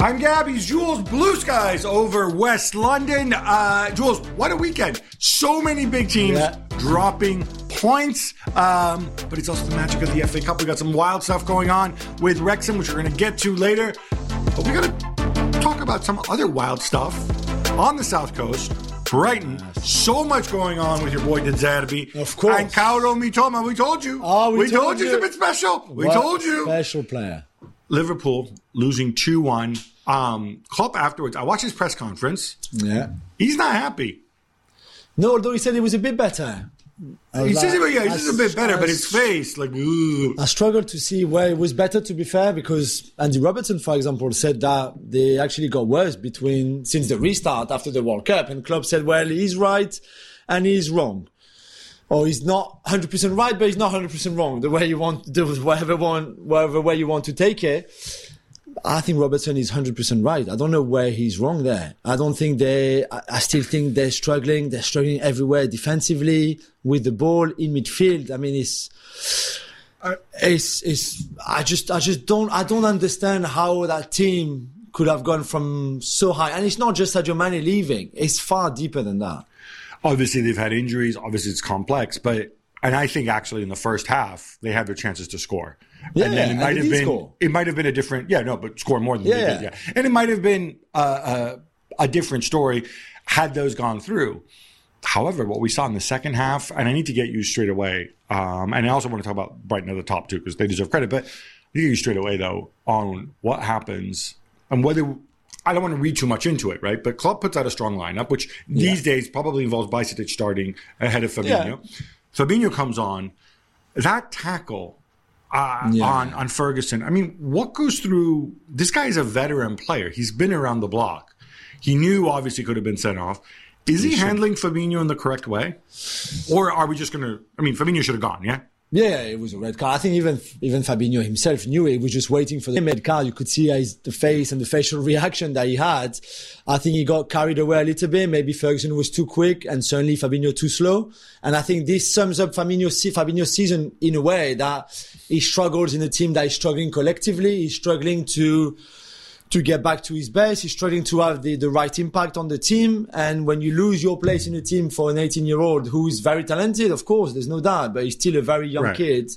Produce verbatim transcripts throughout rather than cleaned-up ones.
I'm Gabby's Jules, Blue Skies over West London. Uh, Jules, what a weekend. So many big teams yeah. dropping points. Um, but it's also the magic of the F A Cup. We got some wild stuff going on with Wrexham, which we're going to get to later. But we got to talk about some other wild stuff on the South Coast. Brighton, so much going on with your boy De Zerbi. Of course. And Kaoru Mitoma, we told you. Oh, we, we told, told you. you It's a bit special. We what told you. Special player. Liverpool losing two one. Um, Klopp afterwards, I watched his press conference. Yeah. He's not happy. No, although he said it was a bit better. He like, says, it, yeah, he's a bit better, I, but his face, like, ooh. I struggled to see where it was better, to be fair, because Andy Robertson, for example, said that they actually got worse between since the restart after the World Cup. And Klopp said, well, he's right and he's wrong. Or he's not one hundred percent right, but he's not one hundred percent wrong. The way you want, the whatever one, whatever way you want to take it. I think Robertson is one hundred percent right. I don't know where he's wrong there. I don't think they, I, I still think they're struggling. They're struggling everywhere defensively, with the ball, in midfield. I mean, it's, it's, it's, I just, I just don't, I don't understand how that team could have gone from so high. And it's not just Sadio Mane leaving. It's far deeper than that. Obviously, they've had injuries. Obviously, it's complex. But, and I think actually in the first half, they had their chances to score. Yeah, and then it might have been score. it might have been a different yeah no but score more than yeah, they did yeah and it might have been uh, a, a different story had those gone through. However, what we saw in the second half, and I need to get you straight away, um, and I also want to talk about Brighton at the top too because they deserve credit, but I need to get you straight away though on what happens and whether. I don't want to read too much into it, right? But Klopp puts out a strong lineup, which yeah. these days probably involves Bajcetic starting ahead of Fabinho. Yeah. Fabinho comes on. That tackle uh, yeah. on, on Ferguson, I mean, what goes through... This guy is a veteran player. He's been around the block. He knew, obviously, could have been sent off. Is he, he handling Fabinho in the correct way? Or are we just going to... I mean, Fabinho should have gone, yeah? Yeah, it was a red card. I think even even Fabinho himself knew it. He was just waiting for the red card. You could see his, the face and the facial reaction that he had. I think he got carried away a little bit. Maybe Ferguson was too quick and certainly Fabinho too slow. And I think this sums up Fabinho's, Fabinho's season in a way that he struggles in a team that is struggling collectively. He's struggling to... to get back to his base. He's struggling to have the, the right impact on the team. And when you lose your place in the team for an eighteen-year-old who is very talented, of course, there's no doubt, but he's still a very young right. kid,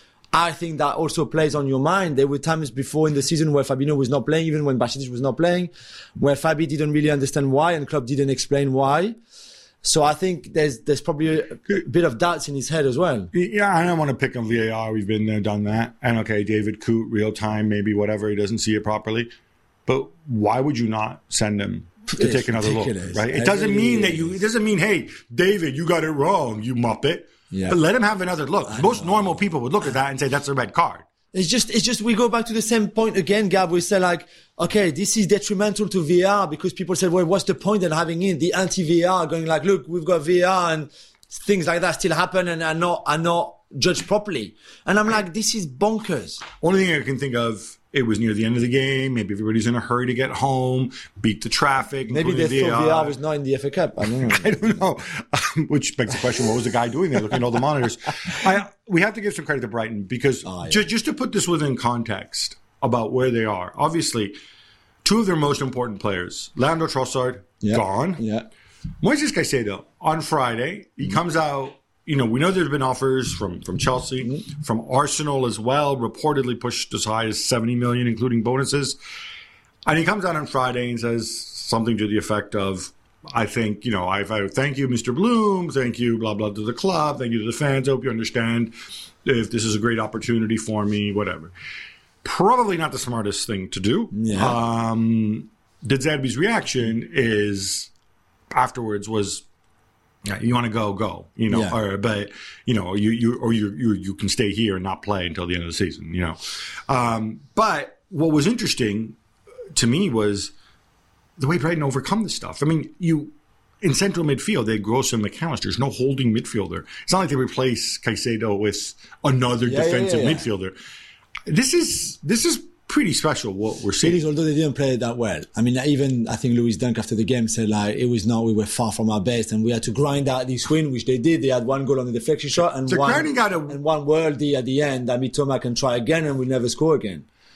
I think that also plays on your mind. There were times before in the season where Fabinho was not playing, even when Bajcetic was not playing, where Fabi didn't really understand why and Klopp didn't explain why. So I think there's there's probably a bit of doubts in his head as well. Yeah, I don't want to pick on V A R. We've been there, done that. And okay, David Coote, real time, maybe whatever, he doesn't see it properly. But why would you not send him to it's take another ridiculous. look, right? It doesn't really mean that you, it doesn't mean, hey, David, you got it wrong, you muppet. Yeah. But let him have another look. I Most know. normal people would look at that and say, that's a red card. It's just, it's just, we go back to the same point again, Gab. We say like, okay, this is detrimental to V A R because people said, well, what's the point in having in the anti-V A R going like, look, we've got V A R and things like that still happen and are not, are not judged properly. And I'm like, this is bonkers. Only thing I can think of, it was near the end of the game. Maybe everybody's in a hurry to get home, beat the traffic. Maybe they the thought V A R was not in the F A Cup. I don't know. I don't know. Um, which begs the question, what was the guy doing there looking at all the monitors? I, we have to give some credit to Brighton because oh, yeah. just, just to put this within context about where they are, obviously, two of their most important players, Leandro Trossard, yeah. gone. Yeah. Moises Caicedo, on Friday, he mm-hmm. comes out. You know, we know there's been offers from, from Chelsea, mm-hmm. from Arsenal as well, reportedly pushed as high as seventy million, including bonuses. And he comes out on Friday and says something to the effect of, I think, you know, I, I thank you, Mister Bloom. Thank you, blah, blah, to the club. Thank you to the fans. I hope you understand if this is a great opportunity for me, whatever. Probably not the smartest thing to do. Yeah. Um, De Zerbi's reaction is afterwards was, yeah, you want to go, go, you know, yeah. or, but, you know, you, you, or you, you, you can stay here and not play until the end of the season, you know. Um, but what was interesting to me was the way Brighton overcome this stuff. I mean, you, in central midfield, they had Gross and McAllister. There's no holding midfielder. It's not like they replace Caicedo with another yeah, defensive yeah, yeah, yeah. midfielder. This is, this is, pretty special what we're seeing. It is, although they didn't play it that well. I mean, even I think Lewis Dunk after the game said like it was not, we were far from our best and we had to grind out this win, which they did. They had one goal on the deflection shot and so one a- and one worldie at the end that Mitoma can try again and will never score again.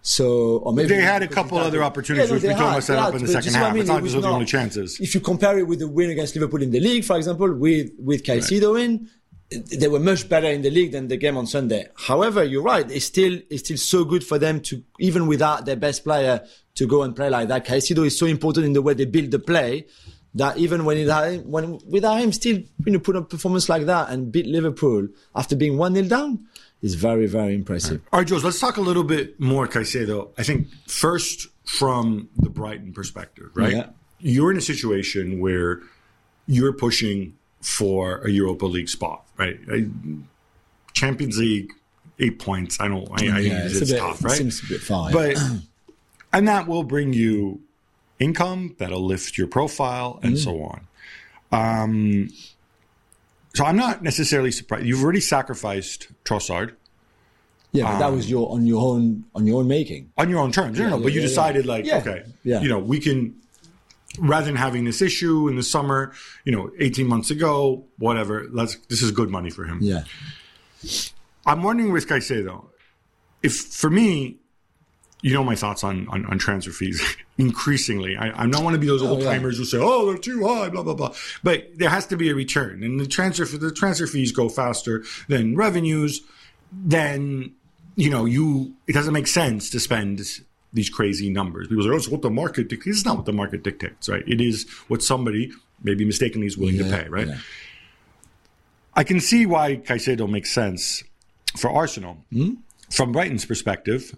So, or maybe they had a couple other opportunities, yeah, no, which we had, told them set had, up in the but second half. half. I mean, It's not it those was were the not, only chances. If you compare it with the win against Liverpool in the league, for example, with with Caicedo right. in, they were much better in the league than the game on Sunday. However, you're right; it's still it's still so good for them to, even without their best player, to go and play like that. Caicedo is so important in the way they build the play that even when it when without him, still you know put a performance like that and beat Liverpool after being one nil down. Is very, very impressive. All right, Jules, let's talk a little bit more Caicedo. I think first from the Brighton perspective, right? Yeah. You're in a situation where you're pushing for a Europa League spot, right? Champions League, eight points. I don't, I, I yeah, it's, it's bit, tough, right? It seems a bit far. But, and that will bring you income, that'll lift your profile, and mm. so on. Um, So I'm not necessarily surprised. You've already sacrificed Trossard. Yeah, but um, that was your on your own on your own making. On your own terms. No, yeah, no, yeah, but you yeah, decided yeah. like, yeah. okay, yeah. you know, we can, rather than having this issue in the summer, you know, eighteen months ago, whatever, let's, this is good money for him. Yeah. I'm wondering with Caicedo, if for me, you know my thoughts on, on, on transfer fees. Increasingly, I, I don't want to be those old oh, timers yeah. who say, "Oh, they're too high," blah blah blah. But there has to be a return, and the transfer the transfer fees go faster than revenues. Then you know you it doesn't make sense to spend these crazy numbers. People say, "Oh, it's what the market dictates." It's not what the market dictates, right? It is what somebody maybe mistakenly is willing yeah, to pay, right? Yeah. I can see why Caicedo makes sense for Arsenal mm-hmm. from Brighton's perspective.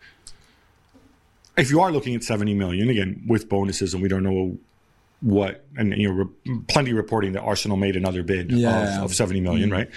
If you are looking at seventy million, again, with bonuses, and we don't know what, and you know, re- plenty of reporting that Arsenal made another bid yeah. of, of seventy million, mm-hmm. right?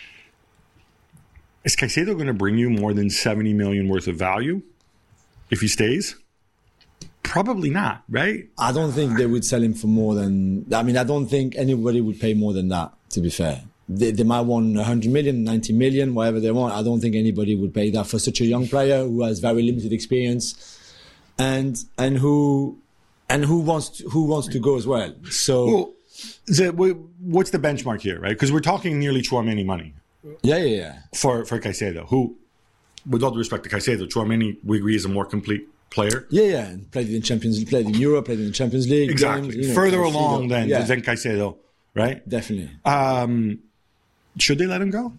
Is Caicedo going to bring you more than seventy million worth of value if he stays? Probably not, right? I don't think they would sell him for more than, I mean, I don't think anybody would pay more than that, to be fair. They, they might want one hundred million, ninety million, whatever they want. I don't think anybody would pay that for such a young player who has very limited experience. And and who and who wants to, who wants to go as well? So, well, the, what's the benchmark here, right? Because we're talking nearly Tchouaméni money. Yeah, yeah, yeah. For for Caicedo, who, with all due respect to Caicedo, Tchouaméni we agree is a more complete player. Yeah, yeah, and played in Champions, played in Europe, played in the Champions League. Exactly, games, you know, further Caicedo. along than yeah. than Caicedo, right? Definitely. Um, should they let him go?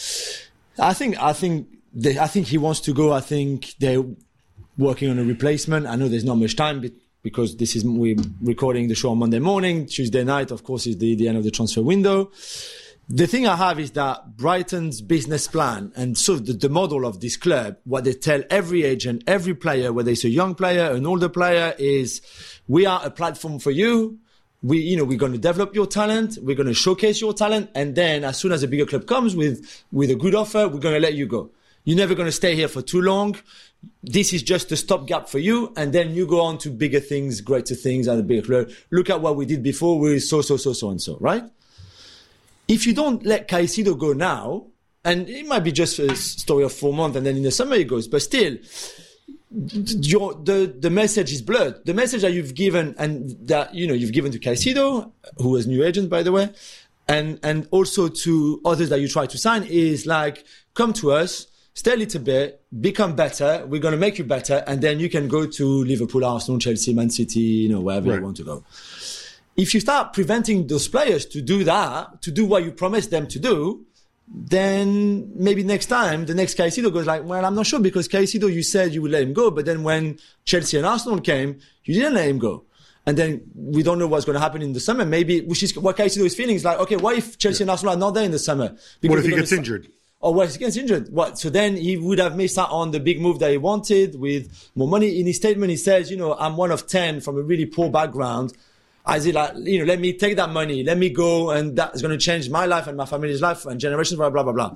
I think I think they, I think he wants to go. I think they. Working on a replacement. I know there's not much time because this is we're recording the show on Monday morning. Tuesday night, of course, is the, the end of the transfer window. The thing I have is that Brighton's business plan and sort of the, the model of this club, what they tell every agent, every player, whether it's a young player, an older player, is we are a platform for you. We, you know, we're going to develop your talent. We're going to showcase your talent. And then as soon as a bigger club comes with, with a good offer, we're going to let you go. You're never going to stay here for too long. This is just a stopgap for you. And then you go on to bigger things, greater things at a bigger club. Look at what we did before with so, so, so, so, and so, right? If you don't let Caicedo go now, and it might be just a story of four months and then in the summer he goes, but still, your, the, the message is blurred. The message that you've given and that, you know, you've given to Caicedo, who was new agent, by the way, and, and also to others that you try to sign is like, come to us, stay a little bit, become better. We're going to make you better. And then you can go to Liverpool, Arsenal, Chelsea, Man City, you know, wherever right. you want to go. If you start preventing those players to do that, to do what you promised them to do, then maybe next time, the next Caicedo goes like, well, I'm not sure because Caicedo, you said you would let him go. But then when Chelsea and Arsenal came, you didn't let him go. And then we don't know what's going to happen in the summer. Maybe, which is what Caicedo is feeling is like, okay, what if Chelsea yeah. and Arsenal are not there in the summer? Because what if he gets start- injured? Or what if he gets injured? What? So then he would have missed out on the big move that he wanted with more money. In his statement, he says, you know, I'm one of ten from a really poor background. As he like, you know, let me take that money, let me go, and that's going to change my life and my family's life and generations, blah, blah, blah, blah.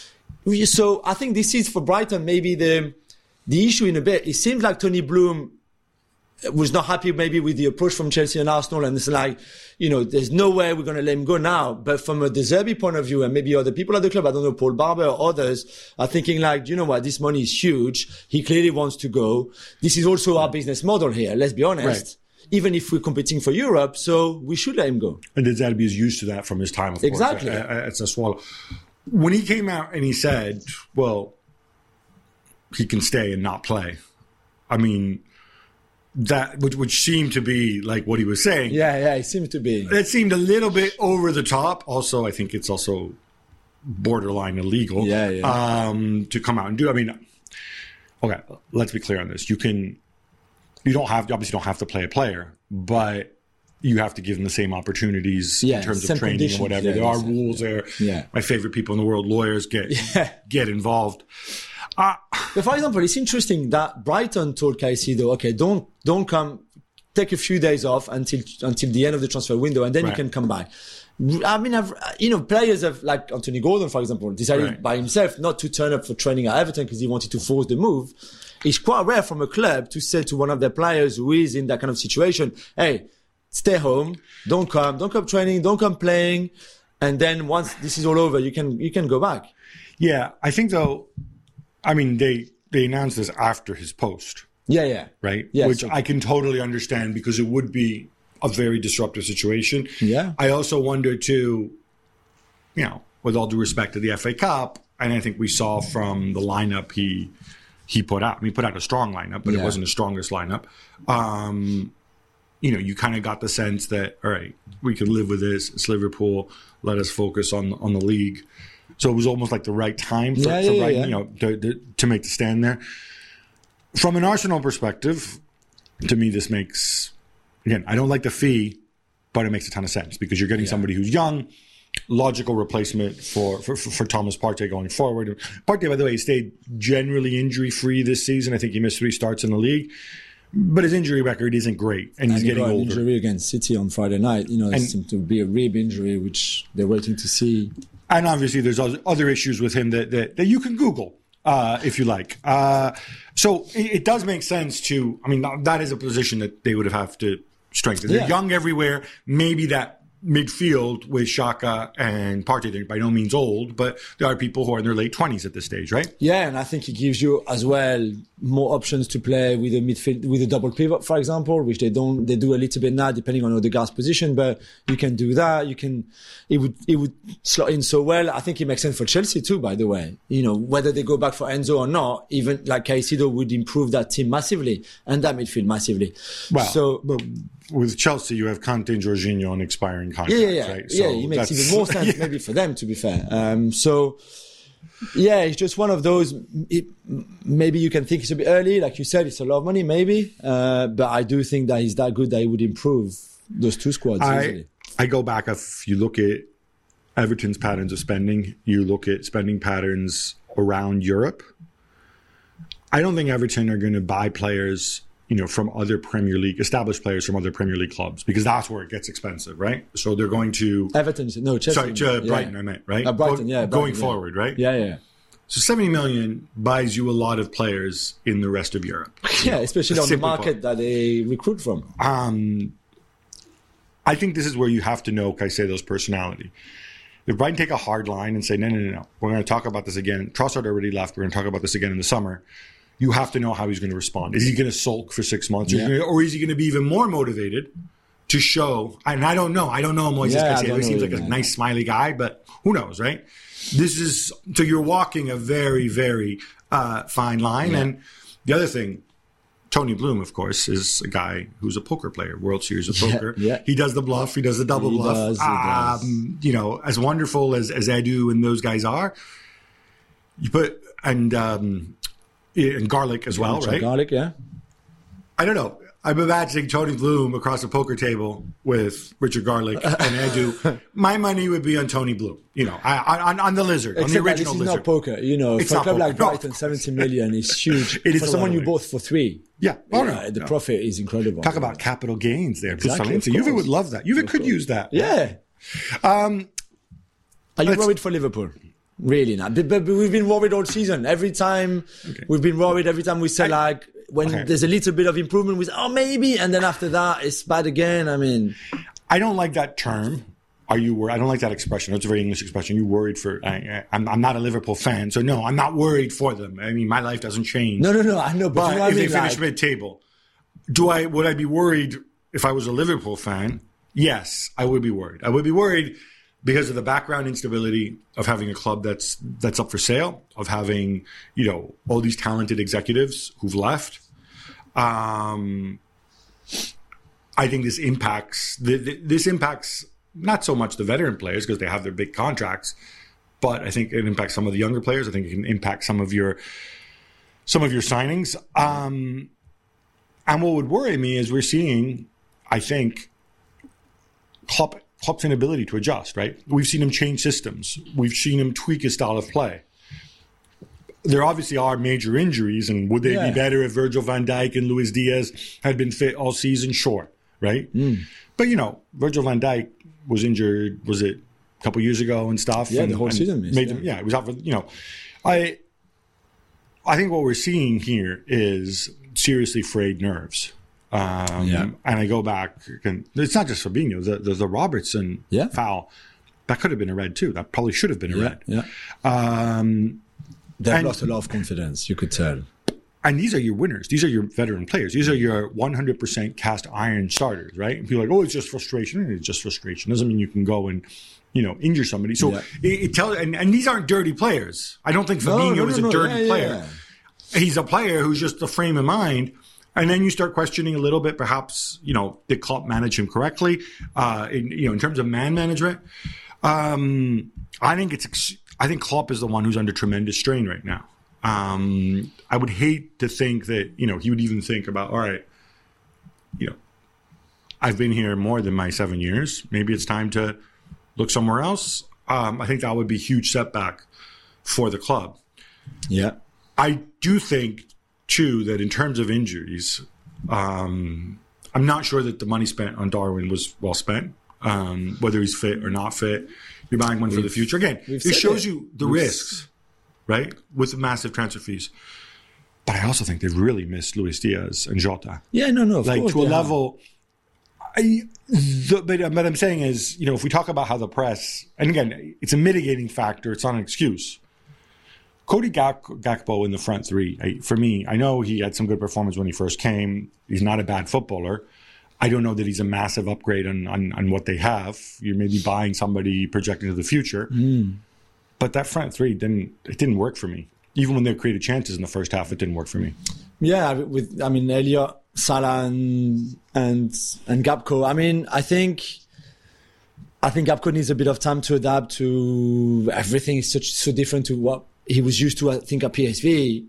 So I think this is for Brighton, maybe the, the issue in a bit. It seems like Tony Bloom was not happy maybe with the approach from Chelsea and Arsenal. And it's like, you know, there's no way we're going to let him go now. But from a De Zerbi point of view, and maybe other people at the club, I don't know, Paul Barber or others are thinking like, you know what, this money is huge. He clearly wants to go. This is also our business model here. Let's be honest. Right. Even if we're competing for Europe, so we should let him go. And De Zerbi is used to that from his time, of exactly. course. Exactly. It's a swallow. When he came out and he said, well, he can stay and not play. I mean, that which, which seemed to be like what he was saying. Yeah, yeah, it seemed to be. It seemed a little bit over the top. Also, I think it's also borderline illegal. Yeah, yeah. Um, to come out and do. I mean, okay, let's be clear on this. You can, you don't have, you obviously don't have to play a player, but you have to give them the same opportunities yeah, in terms same of training conditions. and whatever. Yeah, there are yeah. rules there. Yeah. My favorite people in the world, lawyers, get Yeah. get involved. Uh, But for example, it's interesting that Brighton told Caicedo, okay, don't don't come, take a few days off until until the end of the transfer window, and then Right. you can come back. I mean, I've, you know, players have, like Anthony Gordon, for example, decided Right. by himself not to turn up for training at Everton because he wanted to force the move. It's quite rare from a club to say to one of their players who is in that kind of situation, hey, stay home, don't come, don't come training, don't come playing, and then once this is all over, you can you can go back. yeah, I think though, I mean, they they announced this after his post, Yeah, yeah, right? Yeah, Which so- I can totally understand because it would be a very disruptive situation. Yeah. I also wonder too, you know, with all due respect to the F A Cup, and I think we saw from the lineup he he put out. I mean, he put out a strong lineup, but Yeah. it wasn't the strongest lineup. Um, you know, you kind of got the sense that, all right, we can live with this. It's Liverpool. Let us focus on on the league. So it was almost like the right time for, Yeah, for yeah, right, yeah. you know, to, to, to make the stand there. From an Arsenal perspective, to me, this makes, again, I don't like the fee, but it makes a ton of sense because you're getting Yeah. somebody who's young, logical replacement for, for, for, for Thomas Partey going forward. Partey, by the way, he stayed generally injury-free this season. I think he missed three starts in the league. But his injury record isn't great, and he's And he getting got an older. injury against City on Friday night. You know, it And- seemed to be a rib injury, which they're waiting to see. And obviously, there's other other issues with him that, that, that you can Google uh, if you like. Uh, so it, it does make sense to, I mean, that is a position that they would have to strengthen. They're Yeah. young everywhere. Maybe that midfield with Xhaka and Partey, they're by no means old, but there are people who are in their late twenties at this stage, right? Yeah, and I think it gives you as well more options to play with a midfield, with a double pivot, for example, which they don't, they do a little bit now, depending on Odegaard's position, but you can do that. You can, it would, it would slot in so well. I think it makes sense for Chelsea too, by the way. You know, whether they go back for Enzo or not, even like Caicedo would improve that team massively and that midfield massively. Well, so, but with Chelsea, you have Conte and Jorginho on expiring contracts, yeah, yeah, yeah. right? yeah, it makes that's- even more sense maybe for them, to be fair. Um, so, yeah, it's just one of those. It, maybe you can think it's a bit early, like you said, it's a lot of money, maybe. Uh, but I do think that he's that good that he would improve those two squads I, easily. I go back, if you look at Everton's patterns of spending, you look at spending patterns around Europe. I don't think Everton are going to buy players, you know, from other Premier League, established players from other Premier League clubs, because that's where it gets expensive, right? So they're going to, Everton, no, Chelsea. sorry, to yeah. Brighton, I meant, right? Uh, Brighton, Go- yeah. Going Brighton, yeah. forward, right? Yeah, yeah. So seventy million buys you a lot of players in the rest of Europe. Yeah, especially on the Simple market that they recruit from. Um, I think this is where you have to know Caicedo's personality. If Brighton take a hard line and say, no, no, no, no, we're going to talk about this again. Trossard already left. We're going to talk about this again in the summer. You have to know how he's going to respond. Is he going to sulk for six months? Yeah. Or, or is he going to be even more motivated to show? And I don't know. I don't know Moises Yeah, I Caicedo. don't He seems know like a either. nice, smiley guy, but who knows, right? This is, so you're walking a very, very uh, fine line. Yeah. And the other thing, Tony Bloom, of course, is a guy who's a poker player, World Series of Yeah, Poker. yeah. He does the bluff. He does the double He bluff. does, he does. Um, you know, as wonderful as, as Edu and those guys are, you put, and, um, and Garlic as well, Richard right? Garlic, yeah. I don't know. I'm imagining Tony Bloom across a poker table with Richard Garlic and Edu. My money would be on Tony Bloom, you know, I, on, on the lizard, on the Except that original this is lizard. not poker. You know, It's for a not club poker. like No, Brighton, of course. seventy million is huge. It is for a lot someone of you money. bought for three. Yeah. Oh, you no, know, the no. profit is incredible. Talk about capital gains there. Exactly, of Juve course. would love that. Juve could course. use that. Yeah. Um, Are you Let's- worried for Liverpool? Really not. But, but we've been worried all season. Every time Okay. we've been worried. Every time we say like when Okay. there's a little bit of improvement, we say oh maybe, and then after that it's bad again. I mean, I don't like that term. Are you worried? I don't like that expression. It's a very English expression. You worried for? I, I'm, I'm not a Liverpool fan, so no, I'm not worried for them. I mean, my life doesn't change. no, no, no. I know, but, But you know what if I mean. they finish Like, mid-table, do I? Would I be worried if I was a Liverpool fan? Yes, I would be worried. I would be worried because of the background instability of having a club that's that's up for sale, of having you know all these talented executives who've left. Um, I think this impacts the, the, this impacts not so much the veteran players because they have their big contracts, but I think it impacts some of the younger players. I think it can impact some of your some of your signings. Um, and what would worry me is we're seeing, I think, Klopp, Klopp's inability to adjust. Right, we've seen him change systems. We've seen him tweak his style of play. There obviously are major injuries, and would they yeah. be better if Virgil van Dijk and Luis Diaz had been fit all season? Sure, right? Mm. But, you know, Virgil van Dijk was injured, was it a couple years ago and stuff? Yeah, and, the whole season missed. Made yeah. Them, yeah, it was out for, you know. I, I think what we're seeing here is seriously frayed nerves. Um, yeah. And I go back, and it's not just Fabinho, the, the, the Robertson yeah. foul, that could have been a red too. That probably should have been a yeah. red. Yeah. Um, They've and, lost a lot of confidence, you could tell. And these are your winners. These are your veteran players. These are your one hundred percent cast iron starters, right? And people are like, oh, it's just frustration. It's just frustration. Doesn't mean you can go and, you know, injure somebody. So yeah. it, it tells, and, and these aren't dirty players. I don't think Fabinho no, no, no, is a no. dirty yeah, player. Yeah. He's a player who's just a frame of mind. And then you start questioning a little bit, perhaps, you know, did Klopp manage him correctly? Uh, in, you know, in terms of man management, um, I think it's, I think Klopp is the one who's under tremendous strain right now. Um, I would hate to think that, you know, he would even think about, all right, you know, I've been here more than my seven years. Maybe it's time to look somewhere else. Um, I think that would be a huge setback for the club. Yeah. I do think, too, that in terms of injuries, um, I'm not sure that the money spent on Darwin was well spent, um, whether he's fit or not fit. You're buying one we've, for the future. Again, this shows it. you the we've risks. Right? With the massive transfer fees. But I also think they've really missed Luis Diaz and Jota. Yeah, no, no, of like course. to a level. I, the, but what I'm saying is, you know, if we talk about how the press, and again, it's a mitigating factor, it's not an excuse. Cody Gak, Gakpo in the front three, I, for me, I know he had some good performance when he first came. He's not a bad footballer. I don't know that he's a massive upgrade on, on, on what they have. You're maybe buying somebody projecting to the future. Mm. But that front three didn't it didn't work for me. Even when they created chances in the first half, it didn't work for me. Yeah, with I mean Elliott, Salah, and and and Gakpo. I mean, I think I think Gakpo needs a bit of time to adapt to everything. Is such so different to what he was used to. I think at P S V,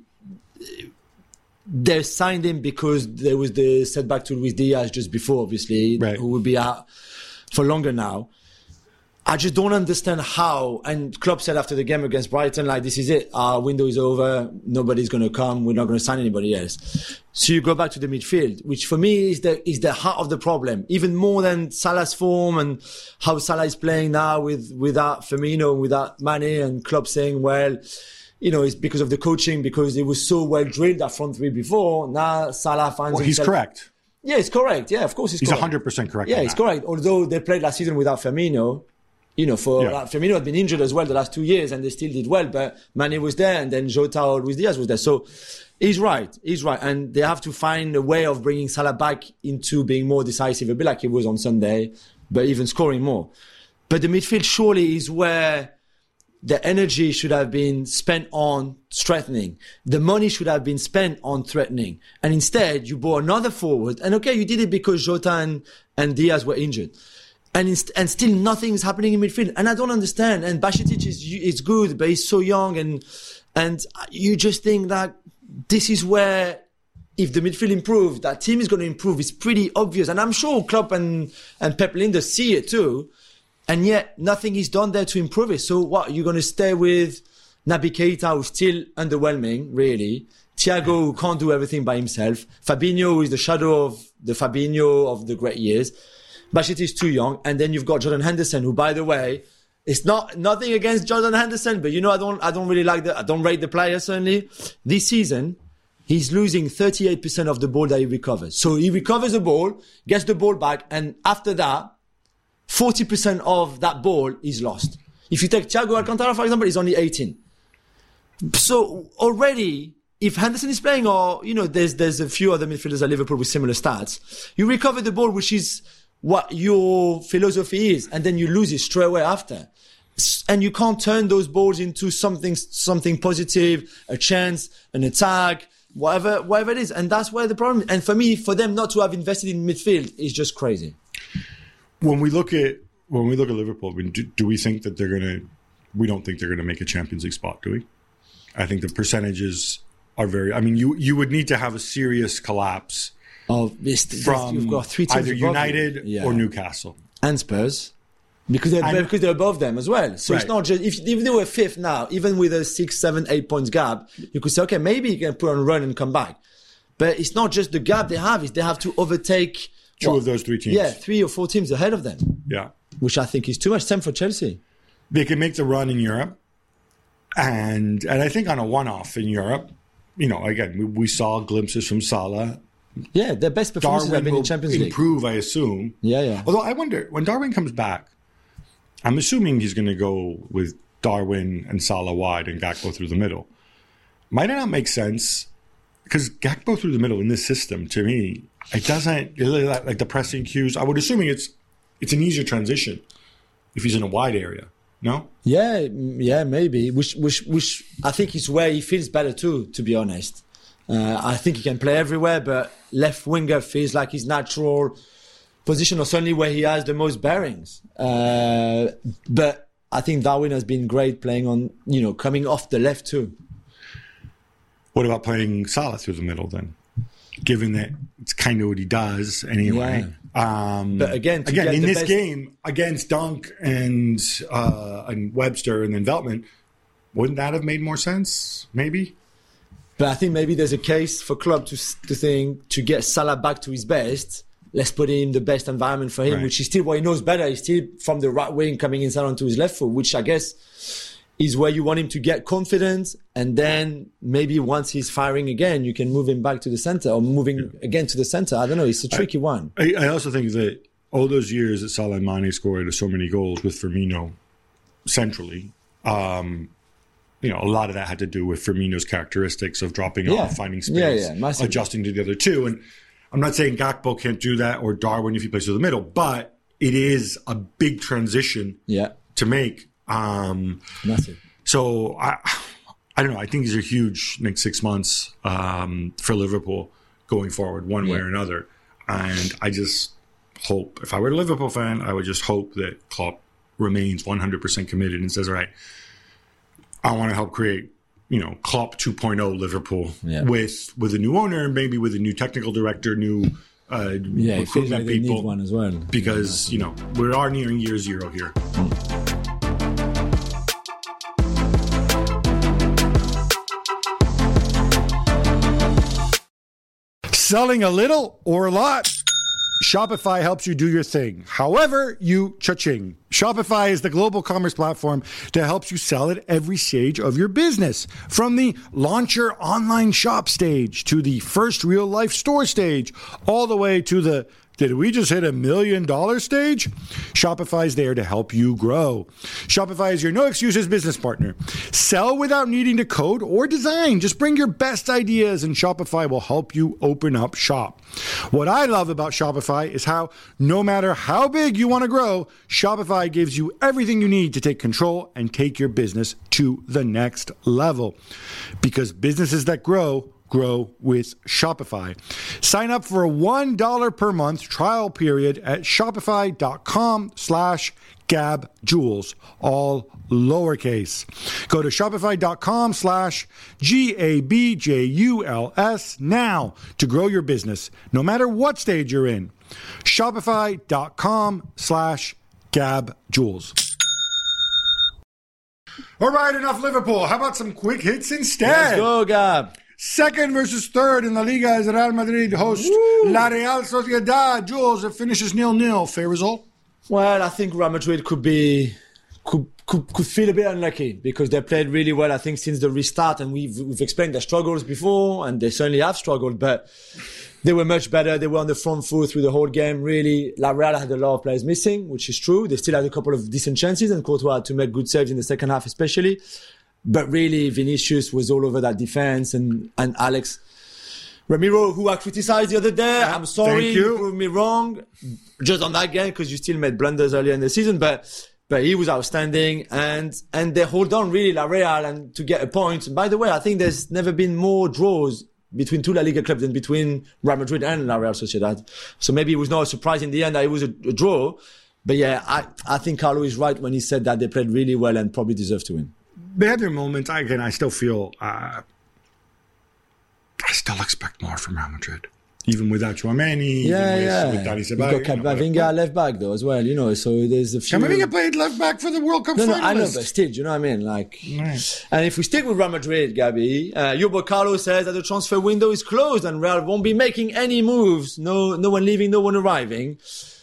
they signed him because there was the setback to Luis Diaz just before, obviously, right. who will be out for longer now. I just don't understand how. And Klopp said after the game against Brighton, like, this is it. Our window is over. Nobody's going to come. We're not going to sign anybody else. So you go back to the midfield, which for me is the is the heart of the problem. Even more than Salah's form and how Salah is playing now with without Firmino, without Mane, and Klopp saying, well, you know, it's because of the coaching, because it was so well drilled that front three before. Now Salah finds well, himself... he's correct. Yeah, it's correct. Yeah, of course he's, he's correct. one hundred percent correct. Yeah, he's correct. Although they played last season without Firmino. You know, for yeah. uh, Firmino had been injured as well the last two years, and they still did well. But Mane was there, and then Jota or Luis Diaz was there. So he's right, he's right, and they have to find a way of bringing Salah back into being more decisive, a bit like he was on Sunday, but even scoring more. But the midfield surely is where the energy should have been spent on strengthening. The money should have been spent on threatening, and instead you brought another forward. And okay, you did it because Jota and, and Diaz were injured. And inst- and still nothing is happening in midfield, and I don't understand. And Bajcetic is is good, but he's so young, and and you just think that this is where, if the midfield improves, that team is going to improve. It's pretty obvious, and I'm sure Klopp and and Pep Linders see it too, and yet nothing is done there to improve it. So what, you're going to stay with Naby Keita, who's still underwhelming, really? Thiago, who can't do everything by himself. Fabinho, who is the shadow of the Fabinho of the great years. Bajcetic is too young, and then you've got Jordan Henderson, who, by the way, it's not nothing against Jordan Henderson, but you know I don't I don't really like the I don't rate the player certainly. This season, he's losing thirty-eight percent of the ball that he recovers. So he recovers the ball, gets the ball back, and after that, forty percent of that ball is lost. If you take Thiago Alcantara, for example, he's only eighteen. So already, if Henderson is playing, or you know, there's there's a few other midfielders at Liverpool with similar stats, you recover the ball, which is what your philosophy is, and then you lose it straight away after. And you can't turn those balls into something something positive, a chance, an attack, whatever, whatever it is. And that's where the problem is. And for me, for them not to have invested in midfield is just crazy. When we look at when we look at Liverpool, do, do we think that they're going to? We don't think they're going to make a Champions League spot, do we? I think the percentages are very. I mean, you you would need to have a serious collapse of this, from you've got three teams either United yeah. or Newcastle and Spurs. Because they're, and, because they're above them as well. So right. It's not just, if, if they were fifth now, even with a six, seven, eight points gap, you could say, okay, maybe you can put on a run and come back. But it's not just the gap they have, is they have to overtake two what, of those three teams. Yeah, three or four teams ahead of them. Yeah. Which I think is too much. Same for Chelsea. They can make the run in Europe. And and I think on a one-off in Europe, you know, again, we, we saw glimpses from Salah. Yeah, their best performances Darwin have been in Champions League. Improve, I assume. Yeah, yeah. Although I wonder, when Darwin comes back, I'm assuming he's going to go with Darwin and Salah wide and Gakpo through the middle. Might it not make sense? Because Gakpo through the middle in this system, to me, it doesn't really like, like the pressing cues. I would assuming it's it's an easier transition if he's in a wide area. No? Yeah, yeah, maybe. Which which which I think is where he feels better too. To be honest, uh, I think he can play everywhere, but left winger feels like his natural position, or certainly where he has the most bearings. Uh, but I think Darwin has been great playing on, you know, coming off the left too. What about playing Salah through the middle then? Given that it's kind of what he does anyway. Yeah. Um, but again, again in this best... game against Dunk and uh, and Webster and then Veltman, wouldn't that have made more sense? Maybe. But I think maybe there's a case for Klopp to to think to get Salah back to his best. Let's put him in the best environment for him, right. Which is still what he knows better. He's still from the right wing coming inside onto his left foot, which I guess is where you want him to get confidence. And then maybe once he's firing again, you can move him back to the center or moving yeah. again to the center. I don't know. It's a tricky I, one. I, I also think that all those years that Salah and Mane scored so many goals with Firmino centrally, um, you know, a lot of that had to do with Firmino's characteristics of dropping yeah. off, finding space, yeah, yeah, adjusting to the other two. And I'm not saying Gakpo can't do that or Darwin if he plays through the middle, but it is a big transition yeah. to make. Um, Massive. So I, I don't know. I think these are huge next six months um, for Liverpool going forward, one yeah. way or another. And I just hope, if I were a Liverpool fan, I would just hope that Klopp remains one hundred percent committed and says, all right, I want to help create, you know, Klopp two point oh Liverpool yeah. with with a new owner, maybe with a new technical director, new uh, yeah, it feels like they people. Need one as well. Because, you know, we are nearing year zero here. Mm. Selling a little or a lot? Shopify helps you do your thing. However, you cha-ching. Shopify is the global commerce platform that helps you sell at every stage of your business. From the launch your online shop stage to the first real life store stage, all the way to the did we just hit a million dollar stage? Shopify is there to help you grow. Shopify is your no excuses business partner. Sell without needing to code or design. Just bring your best ideas and Shopify will help you open up shop. What I love about Shopify is how no matter how big you want to grow, Shopify gives you everything you need to take control and take your business to the next level. Because businesses that grow, grow with Shopify. Sign up for a one dollar per month trial period at shopify.com slash gabjules, all lowercase. Go to shopify.com slash G-A-B-J-U-L-S now to grow your business, no matter what stage you're in. Shopify.com slash gabjules. All right, enough Liverpool. How about some quick hits instead? Let's go, Gab. Second versus third in La Liga is Real Madrid host Woo. La Real Sociedad. Jules, it finishes nil-nil. Fair result? Well, I think Real Madrid could be could, could could feel a bit unlucky because they played really well, I think, since the restart, and we've we've explained their struggles before, and they certainly have struggled, but they were much better. They were on the front foot through the whole game. Really, La Real had a lot of players missing, which is true. They still had a couple of decent chances, and Courtois had to make good saves in the second half, especially. But really, Vinicius was all over that defense, and, and Alex Ramiro, who I criticized the other day. I'm sorry, Thank you. you proved me wrong just on that game because you still made blunders earlier in the season. But but he was outstanding, and and they hold on really La Real and to get a point. By the way, I think there's never been more draws between two La Liga clubs than between Real Madrid and La Real Sociedad. So maybe it was not a surprise in the end that it was a, a draw. But yeah, I, I think Carlo is right when he said that they played really well and probably deserved to win. They had their moments. I, again, I still feel, uh, I still expect more from Real Madrid. Even without Tchouameni, Yeah, even yeah. with, with Dani You've Ceballos. got you know, Camavinga but- left back though as well, you know, so there's a few... Camavinga played left back for the World Cup No, no, finalists. I know, but still, do you know what I mean? Like, Right. and if we stick with Real Madrid, Gabby, uh, your boy Carlo says that the transfer window is closed and Real won't be making any moves. No, no one leaving, no one arriving.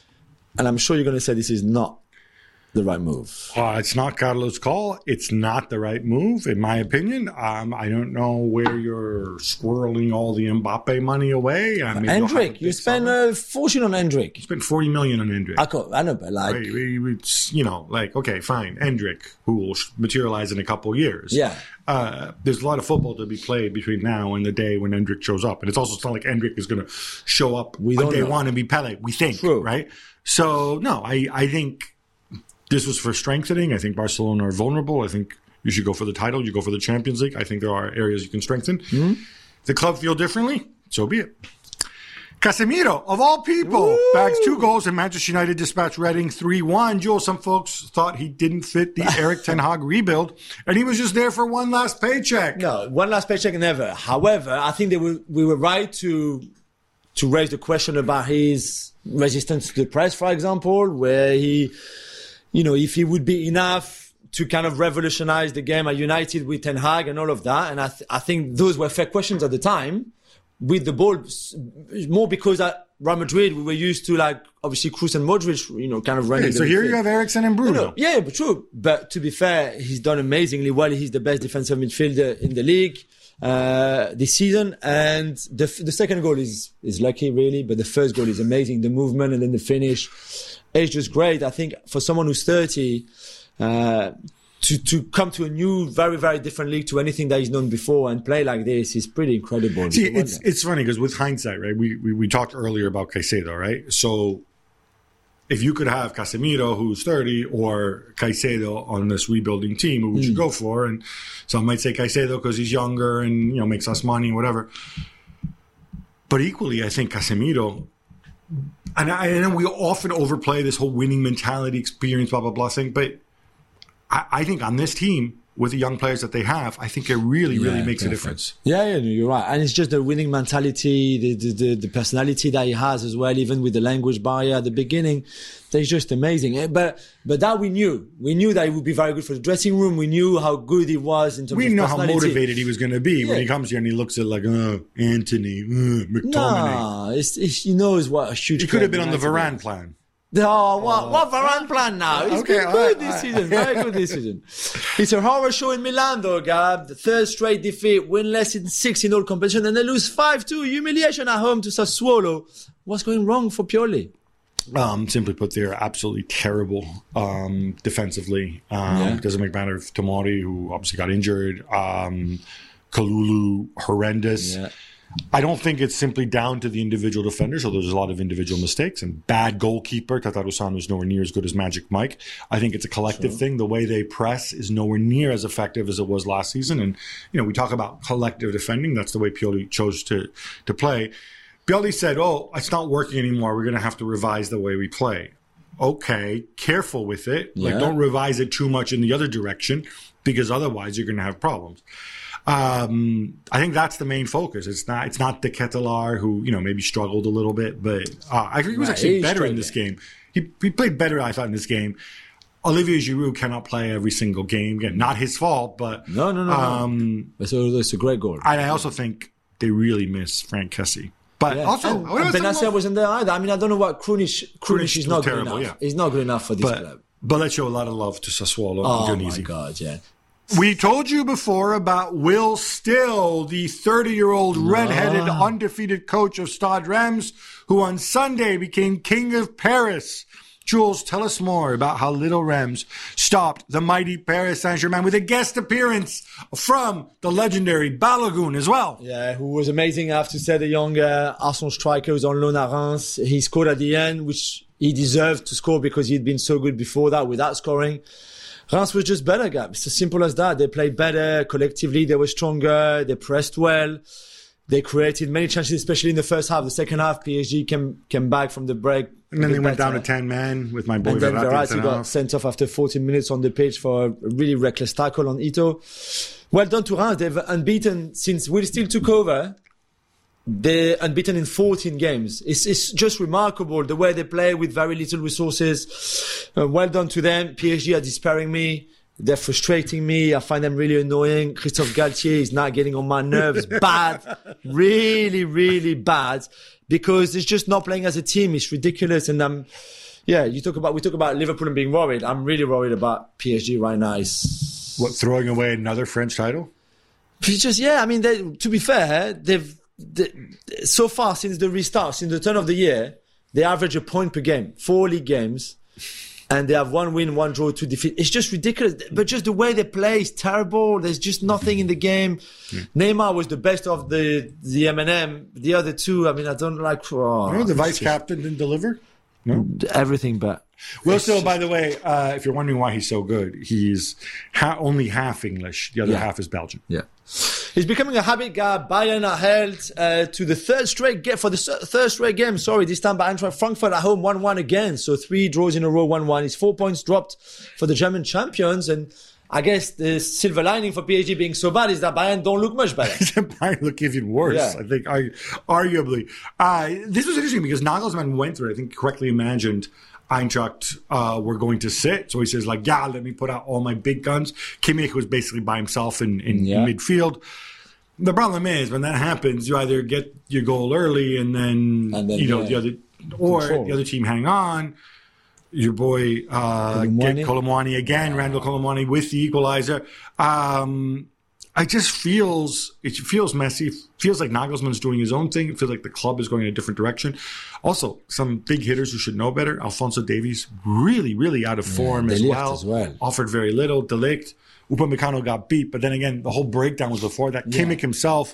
And I'm sure you're going to say this is not the right move. Uh, it's not Carlos' call. It's not the right move, in my opinion. Um, I don't know where you're squirreling all the Mbappe money away. I mean, you'll have a Hendrick, big you spend summer. a fortune on Hendrick. spent forty million on Hendrick. I, co- I know, but like, Right, we, we, you know, like, okay, fine, Hendrick, who will sh- materialize in a couple of years. Yeah. Uh, there's a lot of football to be played between now and the day when Hendrick shows up. And it's also it's not like Hendrick is going to show up We on don't day know. one and be Pele. We think, True. right? So, no, I, I think this was for strengthening. I think Barcelona are vulnerable. I think you should go for the title. You go for the Champions League. I think there are areas you can strengthen. Mm-hmm. If the club feel differently, so be it. Casemiro, of all people, Woo! bags two goals and Manchester United dispatched Reading three one. Jules, some folks thought he didn't fit the Eric Ten Hag rebuild, and he was just there for one last paycheck. no, one last paycheck never. However, I think they were, we were right to to raise the question about his resistance to the press, for example, where he, you know, if he would be enough to kind of revolutionize the game at United with Ten Hag and all of that. And I, th- I think those were fair questions at the time with the ball, s- more because at Real Madrid, we were used to like, obviously Kroos and Modric, you know, kind of running. Okay, so the here midfield. you have Eriksen and Bruno. No, yeah, but true. But to be fair, he's done amazingly well. He's the best defensive midfielder in the league uh, this season. And the the second goal is is lucky, really. But the first goal is amazing. The movement and then the finish is just great. I think for someone who's thirty, uh, to to come to a new, very very different league to anything that he's known before and play like this is pretty incredible. See, It's a it's wonder. it's funny because with hindsight, right? We, we we talked earlier about Caicedo, right? So if you could have Casemiro, who's thirty, or Caicedo on this rebuilding team, who would you go for? And some might say Caicedo because he's younger and, you know, makes less money, whatever. But equally, I think Casemiro, and I, I know we often overplay this whole winning mentality, experience, blah blah blah thing, but I, I think on this team, with the young players that they have, I think it really, really Yeah, makes a perfect. difference. Yeah, yeah, no, you're right. And it's just the winning mentality, the, the, the, the personality that he has as well, even with the language barrier at the beginning. That's just amazing. Eh, But but that we knew. We knew that he would be very good for the dressing room. We knew how good he was in terms We of know how personality. motivated he was going to be when Yeah. he comes here and he looks at like, uh, Anthony, uh, McTominay. Nah, it's, it's, he knows what a huge He could have been player on the United Varane is. plan. Oh, what, what Varane plan now? He's Okay, been all good right, this all right. season. Very good this season. It's a horror show in Milan, though, Gab. The third straight defeat, winless in six in all competition, and they lose five two. Humiliation at home to Sassuolo. What's going wrong for Pioli? Um, simply put, they're absolutely terrible um, defensively. Um, Yeah. It doesn't make matter if Tomori, who obviously got injured, um, Kalulu, horrendous. Yeah. I don't think it's simply down to the individual defender, so there's a lot of individual mistakes and bad goalkeeper. Tataru-san is nowhere near as good as Magic Mike. I think it's a collective thing. The way they press is nowhere near as effective as it was last season. And, you know, we talk about collective defending. That's the way Pioli chose to, to play. Pioli said, oh, it's not working anymore. We're going to have to revise the way we play. Okay, careful with it. Like, Yeah. don't revise it too much in the other direction because otherwise you're going to have problems. Um, I think that's the main focus. It's not. It's not the Ketelar who, you know, maybe struggled a little bit, but uh, I think he was Right, actually he better in struggled. this game. He he played better, I thought, in this game. Olivier Giroud cannot play every single game. Again, not his fault, but No, no, no, no. um, It's a, it's a great goal. and I also think they really miss Frank Kessie. But Yeah. also, and, I was and talking Benacer about- wasn't there either. I mean, I don't know what Krunic. Krunic Krunic is was not good terrible, enough. yeah. He's not good enough for this but club. but let's show a lot of love to Sassuolo Oh and my Dionisi. God, yeah. We told you before about Will Still, the thirty-year-old redheaded undefeated coach of Stade Reims, who on Sunday became king of Paris. Jules, tell us more about how Little Reims stopped the mighty Paris Saint-Germain with a guest appearance from the legendary Balogun as well. Yeah, who was amazing. I have to say, the young uh, Arsenal striker was on loan at Reims. He scored at the end, which he deserved to score because he'd been so good before that without scoring. Reims was just better, Gab. It's as simple as that. They played better collectively. They were stronger. They pressed well. They created many chances, especially in the first half. The second half, P S G came came back from the break. And then they went down to ten men with my boy and then Verratti. Verratti got sent off after fourteen minutes on the pitch for a really reckless tackle on Ito. Well done to Reims. They've unbeaten since Will Steele took over. They're unbeaten in fourteen games. It's, it's just remarkable the way they play with very little resources. Uh, well done to them. P S G are despairing me. They're frustrating me. I find them really annoying. Christophe Galtier is now getting on my nerves bad. Really, really bad. Because it's just not playing as a team. It's ridiculous. And um, yeah, you talk about we talk about Liverpool and being worried. I'm really worried about P S G right now. It's, what, throwing away another French title? It's just yeah. I mean, they, to be fair, they've they, so far since the restart, since the turn of the year, they average a point per game, four league games, and they have one win, one draw, two defeat. It's just ridiculous. But just the way they play is terrible. There's just nothing in the game. Yeah. Neymar was the best of the the M and M. The other two, I mean, I don't like. Oh, no, the vice captain didn't deliver. No, everything but. Well, still, by the way, uh, if you're wondering why he's so good, he's ha- only half English. The other yeah. half is Belgian. Yeah. He's becoming a habit guy. Bayern are held uh, to the third straight game for the third straight game. Sorry, this time by Eintracht Frankfurt at home, one one again. So three draws in a row, one one. It's four points dropped for the German champions. And I guess the silver lining for P S G being so bad is that Bayern don't look much better. Bayern look even worse. Yeah. I think, I, arguably. Uh, this was interesting because Nagelsmann went through it. I think correctly imagined Eintracht uh, were going to sit. So he says, like, yeah, let me put out all my big guns. Kimmich was basically by himself in, in, yeah. in midfield. The problem is, when that happens, you either get your goal early and then, and then you know, yeah. the other, or Control. the other team hang on. Your boy, uh, get Colomwani again, Randall Colomwani with the equalizer. Um, it just feels, it feels messy. It feels like Nagelsmann's doing his own thing. It feels like the club is going in a different direction. Also, some big hitters who should know better. Alphonso Davies, really, really out of form yeah, as, well. as well. Offered very little. De Ligt. Upamecano got beat. But then again, the whole breakdown was before that. Yeah. Kimmich himself,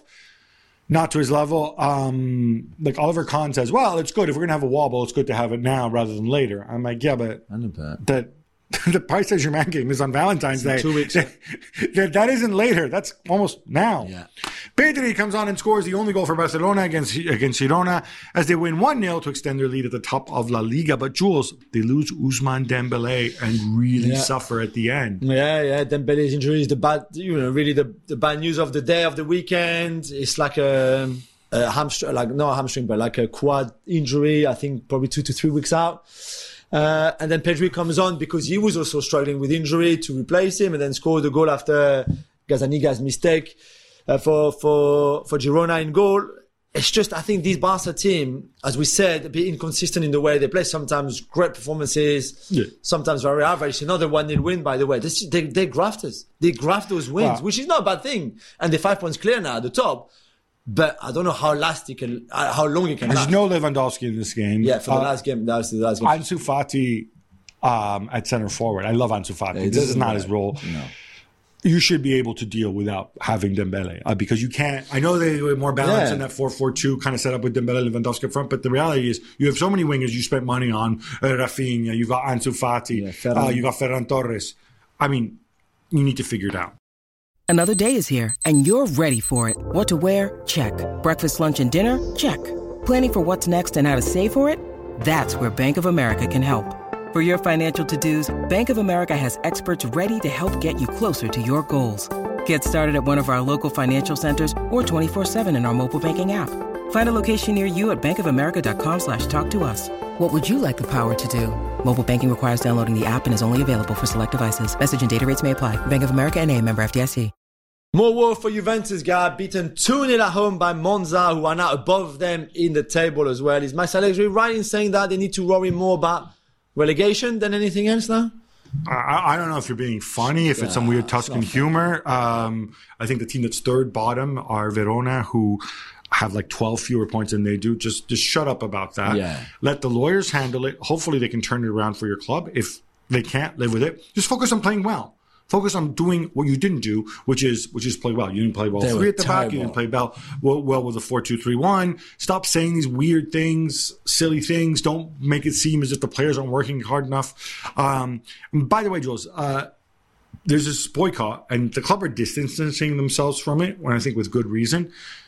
not to his level. Um, like Oliver Kahn says, well, it's good. If we're going to have a wobble, it's good to have it now rather than later. I'm like, yeah, but that the Paris Saint-Germain game is on Valentine's Day. Two weeks. that, that isn't later. That's almost now. Yeah. Pedri comes on and scores the only goal for Barcelona against against Girona as they win one nil to extend their lead at the top of La Liga. But Jules, they lose Ousmane Dembélé and really yeah. suffer at the end. Yeah, yeah. Dembélé's injury is the bad, you know, really the, the bad news of the day, of the weekend. It's like a, a hamstring, like not a hamstring, but like a quad injury. I think probably two to three weeks out. Uh, and then Pedri comes on because he was also struggling with injury to replace him, and then scored the goal after Gazzaniga's mistake uh, for for for Girona in goal. It's just, I think this Barca team, as we said, a bit inconsistent in the way they play. Sometimes great performances, yeah. sometimes very average. It's another one nil win, by the way. This, they they grafters. They graft those wins, wow. which is not a bad thing. And they're five points clear now at the top. But I don't know how last it can, uh, how long it can There's last. no Lewandowski in this game. Yeah, for the uh, last game, that was the last game. Ansu Fati um, at center forward. I love Ansu Fati. Yeah, this is not his role. No. You should be able to deal without having Dembele uh, because you can't. I know they were more balanced yeah. in that four four two kind of setup with Dembele and Lewandowski up front, but the reality is you have so many wingers you spent money on. Uh, Rafinha, you got Ansu Fati, yeah, uh, you got Ferran Torres. I mean, you need to figure it out. Another day is here, and you're ready for it. What to wear? Check. Breakfast, lunch, and dinner? Check. Planning for what's next and how to save for it? That's where Bank of America can help. For your financial to-dos, Bank of America has experts ready to help get you closer to your goals. Get started at one of our local financial centers or twenty-four seven in our mobile banking app. Find a location near you at bankofamerica.com slash talk to us. What would you like the power to do? Mobile banking requires downloading the app and is only available for select devices. Message and data rates may apply. Bank of America N A, member F D I C. More war for Juventus, guy. Beaten two nil at home by Monza, who are now above them in the table as well. Is Max Allegri right in saying that they need to worry more about relegation than anything else now? I, I don't know if you're being funny, if yeah, it's some weird Tuscan humor. Um, I think the team that's third bottom are Verona, who have like twelve fewer points than they do. Just just shut up about that. Yeah. Let the lawyers handle it. Hopefully they can turn it around for your club. If they can't live with it, just focus on playing well. Focus on doing what you didn't do, which is which is play well. You didn't play well they three at the terrible. back. You didn't play well, well, well with a four two three one. Stop saying these weird things, silly things. Don't make it seem as if the players aren't working hard enough. Um, by the way, Jules, uh, there's this boycott, and the club are distancing themselves from it, when I think with good reason.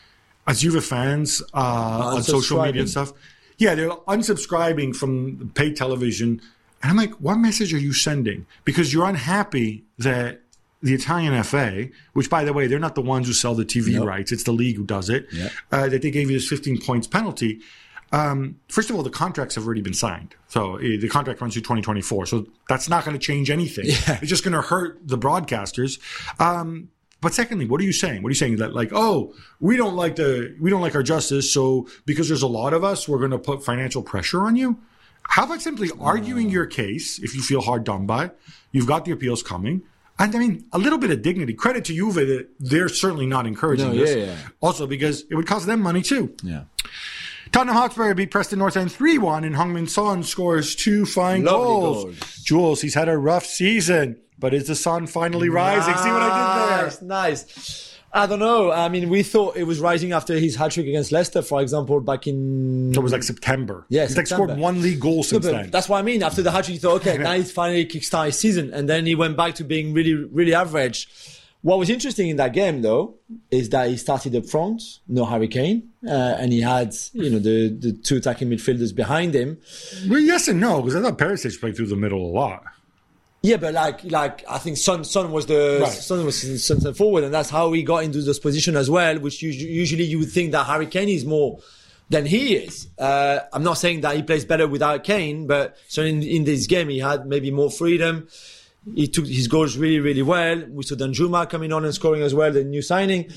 as Juve fans uh, on social media and stuff, yeah, they're unsubscribing from paid television. And I'm like, what message are you sending? Because you're unhappy that the Italian F A, which, by the way, they're not the ones who sell the T V nope. rights. It's the league who does it, yep. uh, that they gave you this fifteen points penalty. Um, first of all, the contracts have already been signed. So uh, the contract runs through twenty twenty-four. So that's not going to change anything. Yeah. It's just going to hurt the broadcasters. Um, but secondly, what are you saying? What are you saying? That like, oh, we don't like the we don't like our justice. So because there's a lot of us, we're going to put financial pressure on you. How about simply arguing your case if you feel hard done by? You've got the appeals coming. And I mean, a little bit of dignity. Credit to Juve that they're certainly not encouraging no, this. Yeah, yeah. Also because it would cost them money too. Yeah. Tottenham Hotspur beat Preston North End three one, and Heung-min Son scores two fine goals. goals. Jules, he's had a rough season, but is the sun finally rising? Nice, See what I did there? Nice. I don't know. I mean, we thought it was rising after his hat-trick against Leicester, for example, back in... It was like September. Yeah, He's September. like scored one league goal since no, then. That's what I mean. After the hat-trick, you thought, okay, now he's finally kickstarted his season. And then he went back to being really, really average. What was interesting in that game, though, is that he started up front, no Harry Kane, uh, and he had, you know, the, the two attacking midfielders behind him. Well, yes and no, because I thought Perisic played through the middle a lot. Yeah, but like, like I think Son, Son was the right. Son was centre forward, and that's how he got into this position as well. Which usually you would think that Harry Kane is more than he is. Uh, I'm not saying that he plays better without Kane, but so in, in this game he had maybe more freedom. He took his goals really, really well. We saw Danjuma coming on and scoring as well, the new signing.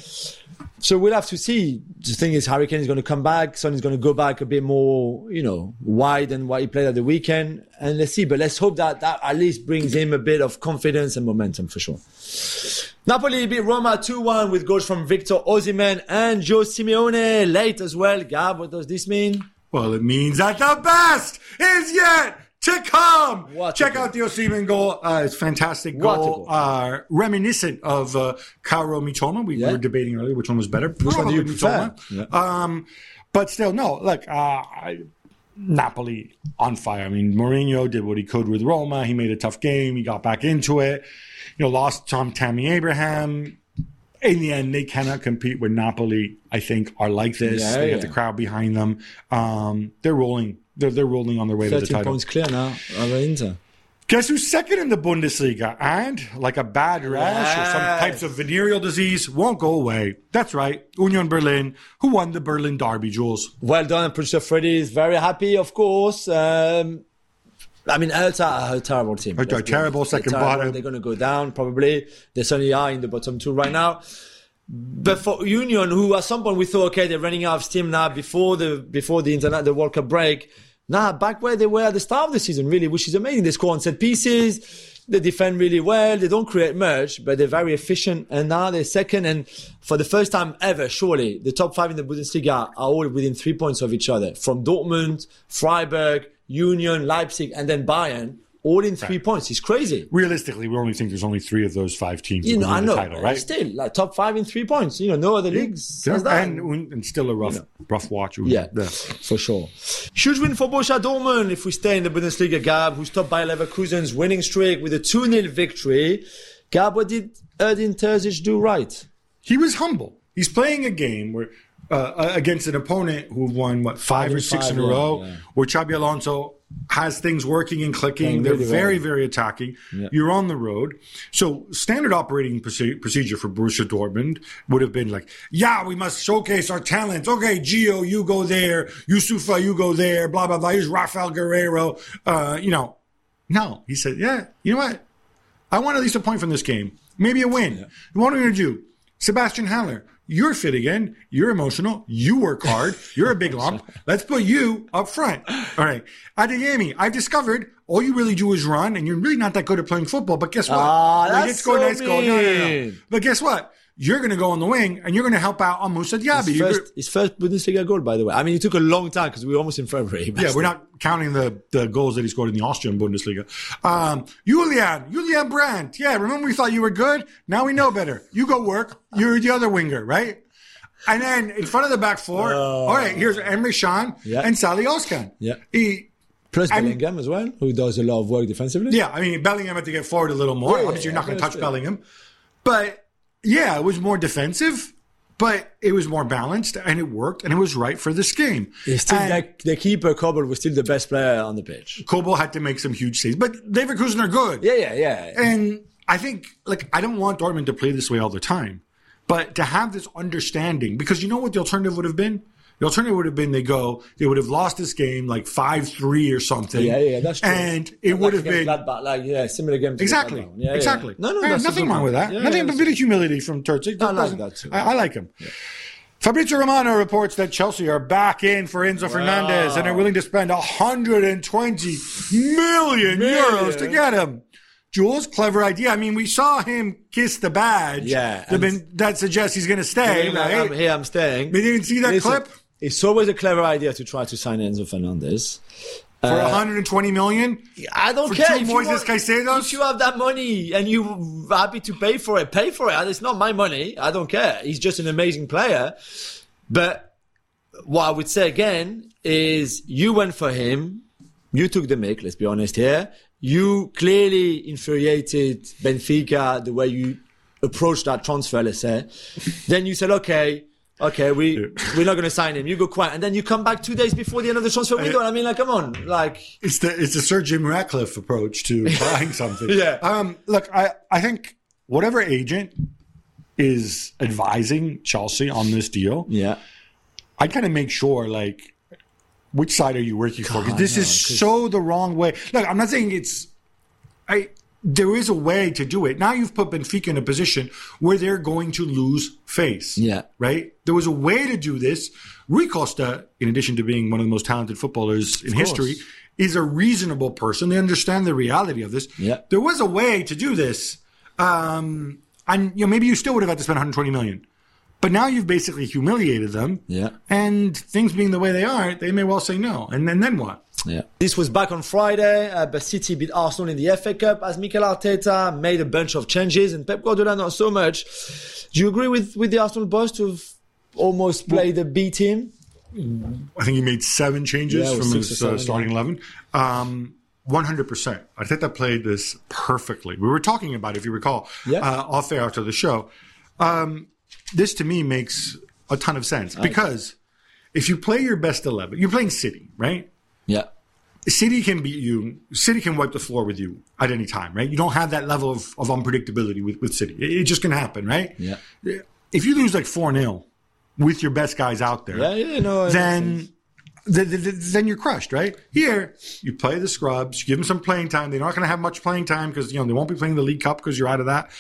So we'll have to see. The thing is, Harry Kane is going to come back. Son is going to go back a bit more, you know, wide than what he played at the weekend. And let's see. But let's hope that that at least brings him a bit of confidence and momentum for sure. Napoli beat Roma two one with goals from Victor Osimhen and Joe Simeone late as well. Gab, what does this mean? Well, it means that the best is yet to come. What Check out the Osimhen goal. Uh, it's a fantastic goal. Uh, reminiscent of uh, Kaoru Mitoma. We yeah. were debating earlier which one was better. Which one do you prefer? Yeah. Um, but still, no. Look, uh, I, Napoli on fire. I mean, Mourinho did what he could with Roma. He made a tough game. He got back into it. You know, lost Tom Tammy Abraham. In the end, they cannot compete with Napoli. I think are like this. Yeah, they yeah. have the crowd behind them. Um, they're rolling. They're, they're rolling on their way to the title. thirteen points clear now over Inter. Guess who's second in the Bundesliga? And like a bad rash yes. or some types of venereal disease won't go away. That's right. Union Berlin, who won the Berlin Derby, Jules. Well done. Producer Freddie is very happy, of course. Um, I mean, Hertha are a terrible team. Hertha are terrible, second terrible. bottom. They're going to go down, probably. They certainly are in the bottom two right now. But for Union, who at some point we thought, okay, they're running out of steam now before the before the internet, the World Cup break. Now, back where they were at the start of the season, really, which is amazing. They score on set pieces. They defend really well. They don't create much, but they're very efficient. And now they're second. And for the first time ever, surely, the top five in the Bundesliga are all within three points of each other. From Dortmund, Freiburg, Union, Leipzig, and then Bayern. All in three right. points. It's crazy. Realistically, we only think there's only three of those five teams you who know, win I know, the title, right? Still, like top five in three points. You know, no other yeah. leagues. Yeah. Has that. And, and still a rough, you know. rough watch. Yeah, yeah, for sure. Huge win for Borussia Dortmund if we stay in the Bundesliga. Gab, who's topped by Leverkusen's winning streak with a two nil victory. Gab, what did Edin Terzic do right? He was humble. He's playing a game where uh, against an opponent who won, what, five, five or six five, in a yeah, row, yeah. where Xabi Alonso has things working and clicking. They're really very, well. very attacking. Yeah. You're on the road. So standard operating procedure for Borussia Dortmund would have been like, yeah, we must showcase our talents. Okay, Gio, you go there. Yusufa, you go there. Blah, blah, blah. Here's Rafael Guerrero. Uh, you know, no. He said, yeah, you know what? I want at least a point from this game. Maybe a win. Yeah. What are we going to do? Sebastian Haller. You're fit again. You're emotional. You work hard. You're a big lump. Let's put you up front. All right. Adeyemi, I've discovered all you really do is run, and you're really not that good at playing football. But guess what? Ah, that's like, so nice mean. Goal. No, no, no. But guess what? You're going to go on the wing, and you're going to help out on Moussa Diaby. His first, his first Bundesliga goal, by the way. I mean, it took a long time because we were almost in February. Yeah, we're not counting the, the goals that he scored in the Austrian Bundesliga. Um, Julian, Julian Brandt. Yeah, remember we thought you were good? Now we know better. You go work. You're the other winger, right? And then in front of the back four, uh, all right, here's Emre Can yeah. and Salih Özcan. Yeah. He, Plus and, Bellingham as well, who does a lot of work defensively. Yeah, I mean, Bellingham had to get forward a little more. Yeah, Obviously, yeah, you're not going to touch true. Bellingham. But, yeah, it was more defensive. but it was more balanced and it worked and it was right for this game. It's still And like the keeper, Kobel, was still the best player on the pitch. Kobo had to make some huge saves, but Leverkusen are good. Yeah, yeah, yeah. And I think, like, I don't want Dortmund to play this way all the time, but to have this understanding, because you know what the alternative would have been? The alternative would have been they go, they would have lost this game like five three or something. Yeah, yeah, that's true. And it Like would have against been. Gladbach, like, yeah, similar game to Exactly. Gladbach. Yeah, exactly. Yeah. No, no, Eh, that's a nothing good wrong one. with that. Yeah, nothing yeah, but a bit of humility from Terzic. I like that too. I, I like him. Yeah. Fabrizio Romano reports that Chelsea are back in for Enzo wow. Fernandez and are willing to spend one hundred twenty million, million euros to get him. Jules, clever idea. I mean, we saw him kiss the badge. Yeah. That, been, that suggests he's going to stay, here, right? I'm, here I'm staying. We didn't see that Listen, clip? It's always a clever idea to try to sign Enzo Fernandez. For uh, one hundred twenty million? I don't for care. Two if, you Moises want, Caicedos? if you have that money and you're happy to pay for it, pay for it. It's not my money. I don't care. He's just an amazing player. But what I would say again is you went for him. You took the mick, let's be honest here. You clearly infuriated Benfica the way you approached that transfer, let's say. Then you said, okay, okay, we, yeah. we're not going to sign him. You go quiet. And then you come back two days before the end of the transfer window. I mean, like, come on. like It's the it's the Sir Jim Ratcliffe approach to buying something. yeah. Um, look, I, I think whatever agent is advising Chelsea on this deal, yeah, I kind of make sure, like, which side are you working for? Because this know, is so the wrong way. Look, I'm not saying it's... I. There is a way to do it. Now you've put Benfica in a position where they're going to lose face. Yeah. Right? There was a way to do this. Rui Costa, in addition to being one of the most talented footballers in history, is a reasonable person. They understand the reality of this. Yeah. There was a way to do this. Um, and you know, maybe you still would have had to spend one hundred twenty million dollars. But now you've basically humiliated them. Yeah. And things being the way they are, they may well say no. And then, then what? Yeah. This was back on Friday, uh, but City beat Arsenal in the F A Cup as Mikel Arteta made a bunch of changes and Pep Guardiola not so much. Do you agree with, with the Arsenal boss to have almost played a B team? I think he made seven changes yeah, from his seven, uh, starting yeah. eleven. Um, one hundred percent. Arteta played this perfectly. We were talking about it, if you recall, yeah. uh, off air after the show. Um, this to me makes a ton of sense because if you play your best eleven, you're playing City, right? Yeah. City can beat you. City can wipe the floor with you at any time, right? You don't have that level of, of unpredictability with, with City. It, it just can happen, right? Yeah. If you lose like four nil with your best guys out there, yeah, yeah, no, then th- th- th- then you're crushed, right? Here, you play the scrubs, you give them some playing time. They're not going to have much playing time because, you know, they won't be playing the League Cup because you're out of that.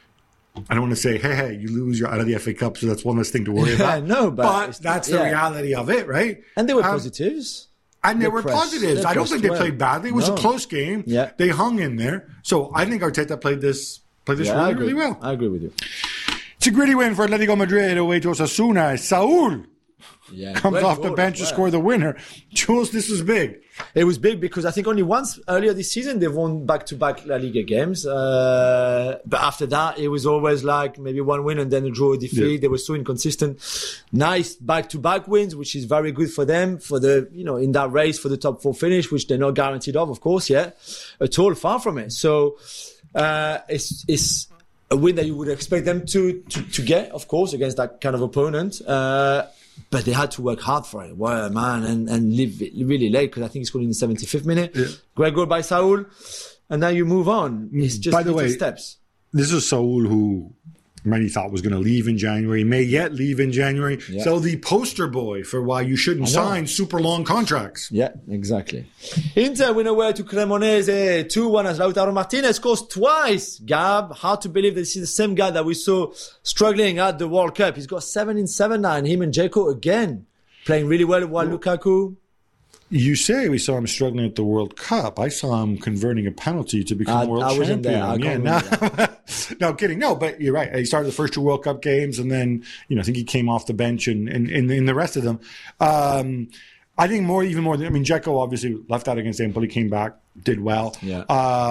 I don't want to say, hey, hey, you lose, you're out of the F A Cup, so that's one less thing to worry about. no, but, but that's the yeah. reality of it, right? And there were um, positives. And there they were pressed, positives. they I don't think they well. played badly. It was no. a close game. Yeah. They hung in there. So I think Arteta played this played this yeah, really, really well. I agree with you. It's a gritty win for Atletico Madrid away to Osasuna. Saul yeah. comes Great off goal, the bench to well. score the winner. Jules, this was big. It was big because I think only once earlier this season they've won back-to-back La Liga games. Uh, but after that, it was always like maybe one win and then a draw, a defeat. Yeah. They were so inconsistent. Nice back-to-back wins, which is very good for them for the, you know, in that race for the top four finish, which they're not guaranteed of, of course, yet at all. Far from it. So, uh, it's, it's a win that you would expect them to, to, to get, of course, against that kind of opponent. Uh, But they had to work hard for it. Well, man, and, and live really late because I think it's scored in the seventy-fifth minute. Yeah. Great goal by Saul. And now you move on. It's just By the way, steps. This is Saul who many thought was going to leave in January, may yet leave in January. Yeah. So the poster boy for why you shouldn't sign super long contracts. Yeah, exactly. Inter win away to Cremonese two one as Lautaro Martinez scores twice. Gab, hard to believe this is the same guy that we saw struggling at the World Cup. He's got seven in seven now, and him and Dzeko again playing really well while well, Lukaku. You say we saw him struggling at the World Cup. I saw him converting a penalty to become I, world I wasn't champion. there. I yeah, no, no kidding. No, but you're right. He started the first two World Cup games, and then you know I think he came off the bench, and in and, and, and the rest of them. Um, I think more, even more. I mean, Dzeko obviously left out against Empoli, came back, did well. Yeah.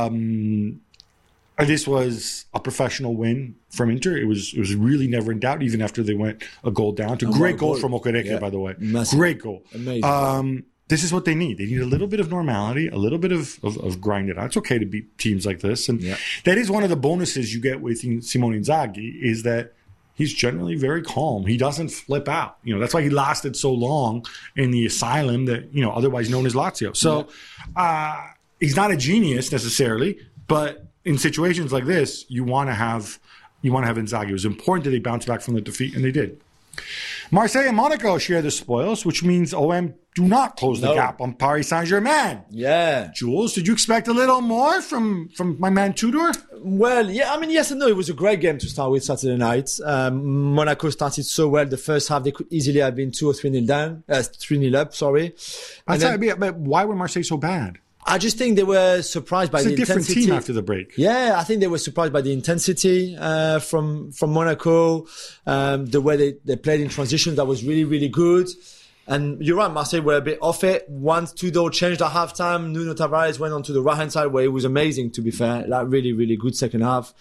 Um, this was a professional win from Inter. It was it was really never in doubt, even after they went a goal down. To oh, great goal, goal from Okereke, yeah. by the way. Massive. Great goal. Amazing. Um, This is what they need. They need a little bit of normality, a little bit of, of, of grind it out. It's okay to beat teams like this. And yeah. that is one of the bonuses you get with Simone Inzaghi is that he's generally very calm. He doesn't flip out. You know, that's why he lasted so long in the asylum that, you know, otherwise known as Lazio. So uh, he's not a genius necessarily, but in situations like this, you want to have you want to have Inzaghi. It was important that they bounced back from the defeat, and they did. Marseille and Monaco share the spoils, which means O M do not close the No. gap on Paris Saint-Germain. Yeah. Jules, did you expect a little more from, from my man Tudor? Well, yeah, I mean, yes and no. It was a great game to start with Saturday night. Um, Monaco started so well. The first half, they could easily have been two or three nil down, uh, three nil up, sorry. I And thought, then, but why were Marseille so bad? I just think they were surprised by It's the a different intensity. team after the break. Yeah, I think they were surprised by the intensity uh, from from Monaco, um, the way they, they played in transition. That was really, really good. And you're right, Marseille were a bit off it. Once Tudor changed at halftime, Nuno Tavares went on to the right-hand side where it was amazing, to be fair. Like, really, really good second half.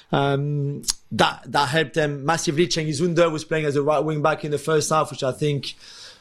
Um, that that helped them massively. Cengiz Ünder was playing as a right wing back in the first half, which I think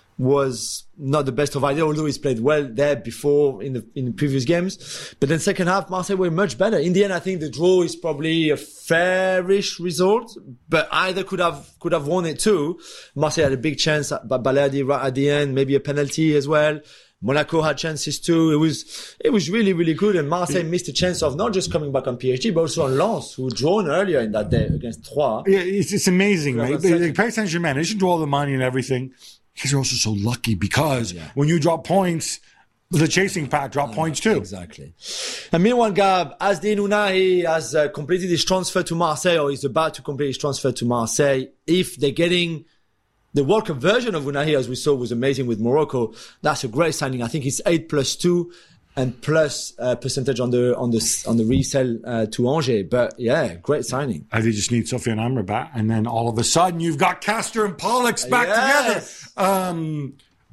was not the best of ideas, although he's played well there before in the in the previous games. But then second half, Marseille were much better. In the end, I think the draw is probably a fairish result, but either could have could have won it too. Marseille had a big chance, but Balerdi right at the end, maybe a penalty as well. Monaco had chances too. It was it was really, really good. And Marseille missed a chance of not just coming back on P S G, but also on Lens, who drawn earlier in that day against Troyes. Yeah, it's, it's amazing, Yeah, right? that's second. Like, Paris Saint-Germain, they should do all the money and everything. Because they're also so lucky because when you drop points, the chasing pack drop points too. Exactly. And meanwhile, Gab, Asdin Ounahi has uh, completed his transfer to Marseille, or is about to complete his transfer to Marseille. If they're getting the World Cup version of Ounahi, as we saw, was amazing with Morocco. That's a great signing. I think it's eight plus two and plus uh, percentage on the on the on the resale uh, to Angers. But yeah, great signing. I think you just need Sofiane Amrabat, and then all of a sudden you've got Castor and Pollux back Yes. together. Um,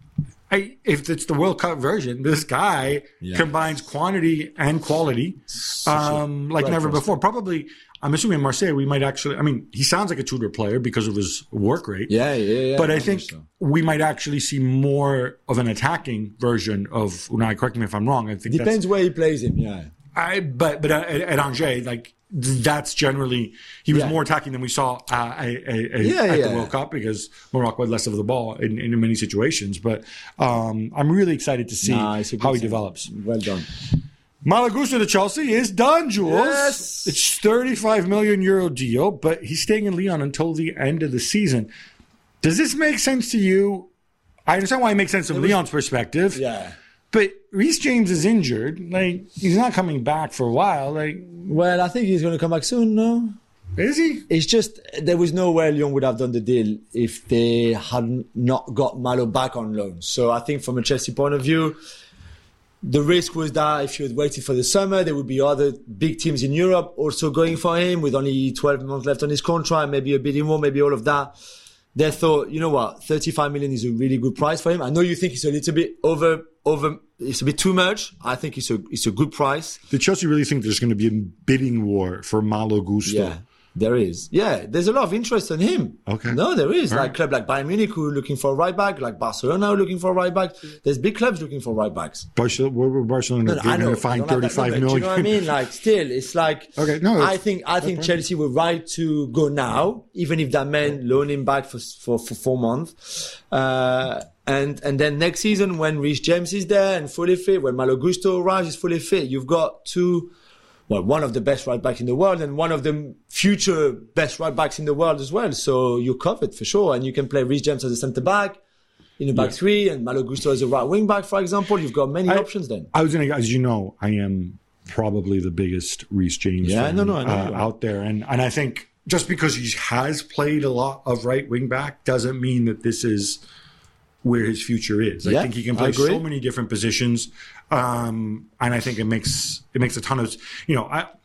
I, if it's the World Cup version, this guy Yeah. combines quantity and quality um, like great never transfer. before. Probably, I'm assuming in Marseille we might actually. I mean, he sounds like a Tudor player because of his work rate. Yeah, yeah, yeah. But I I think think so. we might actually see more of an attacking version of Unai. Correct me if I'm wrong. I think that's, Depends where he plays him, yeah. I but but at, at Angers, like that's generally he was Yeah. more attacking than we saw uh, a, a, a, Yeah, at yeah. the World Cup because Morocco had less of the ball in, in many situations. But um, I'm really excited to see Nah, it's a good how he signing. develops. Well done. Malagusta to Chelsea is done, Jules. Yes. It's thirty-five million euro deal, but he's staying in Lyon until the end of the season. Does this make sense to you? I understand why it makes sense from Lyon's perspective. Yeah. But Reece James is injured. Like he's not coming back for a while. Like, Well, I think he's going to come back soon, no? is he? It's just, there was no way Lyon would have done the deal if they had not got Malo back on loan. So I think from a Chelsea point of view, the risk was that if you had waited for the summer, there would be other big teams in Europe also going for him with only twelve months left on his contract, maybe a bit more, maybe all of that. They thought, you know what, thirty-five million is a really good price for him. I know you think it's a little bit over, over, it's a bit too much. I think it's a, it's a good price. Did Chelsea really think there's going to be a bidding war for Malo Gusto? Yeah, there is. Yeah, there's a lot of interest in him. Okay. No, there is. All like right. club like Bayern Munich who are looking for a right back, like Barcelona are looking for a right back. There's big clubs looking for right backs. Barcelona, where were Barcelona No, no, I going know. to find I don't like that thirty-five number. million? Do you know what I mean? Like, still, it's like. Okay, no, I it's- think I think Chelsea were right to go now, even if that meant loan him back for for, for four months, uh, and and then next season when Reece James is there and fully fit, when Malo Gusto arrives is fully fit, you've got two. Well, one of the best right backs in the world and one of the future best right backs in the world as well. So you're covered for sure. And you can play Reece James as a centre back in a back three and Malo Gusto as a right wing back, for example. You've got many I- options then. I was going to, as you know, I am probably the biggest Reece James Yeah, fan no, no, I know uh, you are. out there. And, and I think just because he has played a lot of right wing back doesn't mean that this is where his future is. I Yeah, think he can I play agree. so many different positions. Um, and I think it makes, it makes a ton of, you know, I,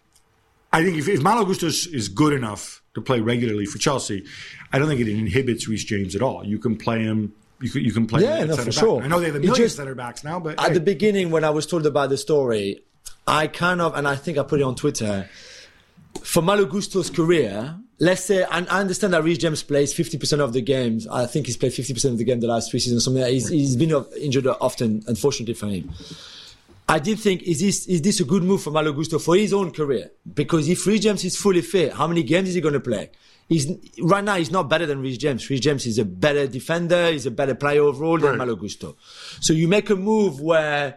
I think if, if Malo Gusto is, is good enough to play regularly for Chelsea, I don't think it inhibits Reece James at all. You can play him. You can, you can play Yeah, him at no, center for back. sure. I know they have a It million just- center backs now, but At hey. the beginning, when I was told about the story, I kind of, and I think I put it on Twitter, for Malo Gusto's career, let's say, and I understand that Reece James plays fifty percent of the games. I think he's played fifty percent of the game the last three seasons. Something like that. He's, he's been injured often, unfortunately for him. I did think, is this is this a good move for Malo Gusto for his own career? Because if Reece James is fully fit, how many games is he going to play? he's right now he's not better than Reece James. Reece James is a better defender, he's a better player overall than Right. Malo Gusto. So you make a move where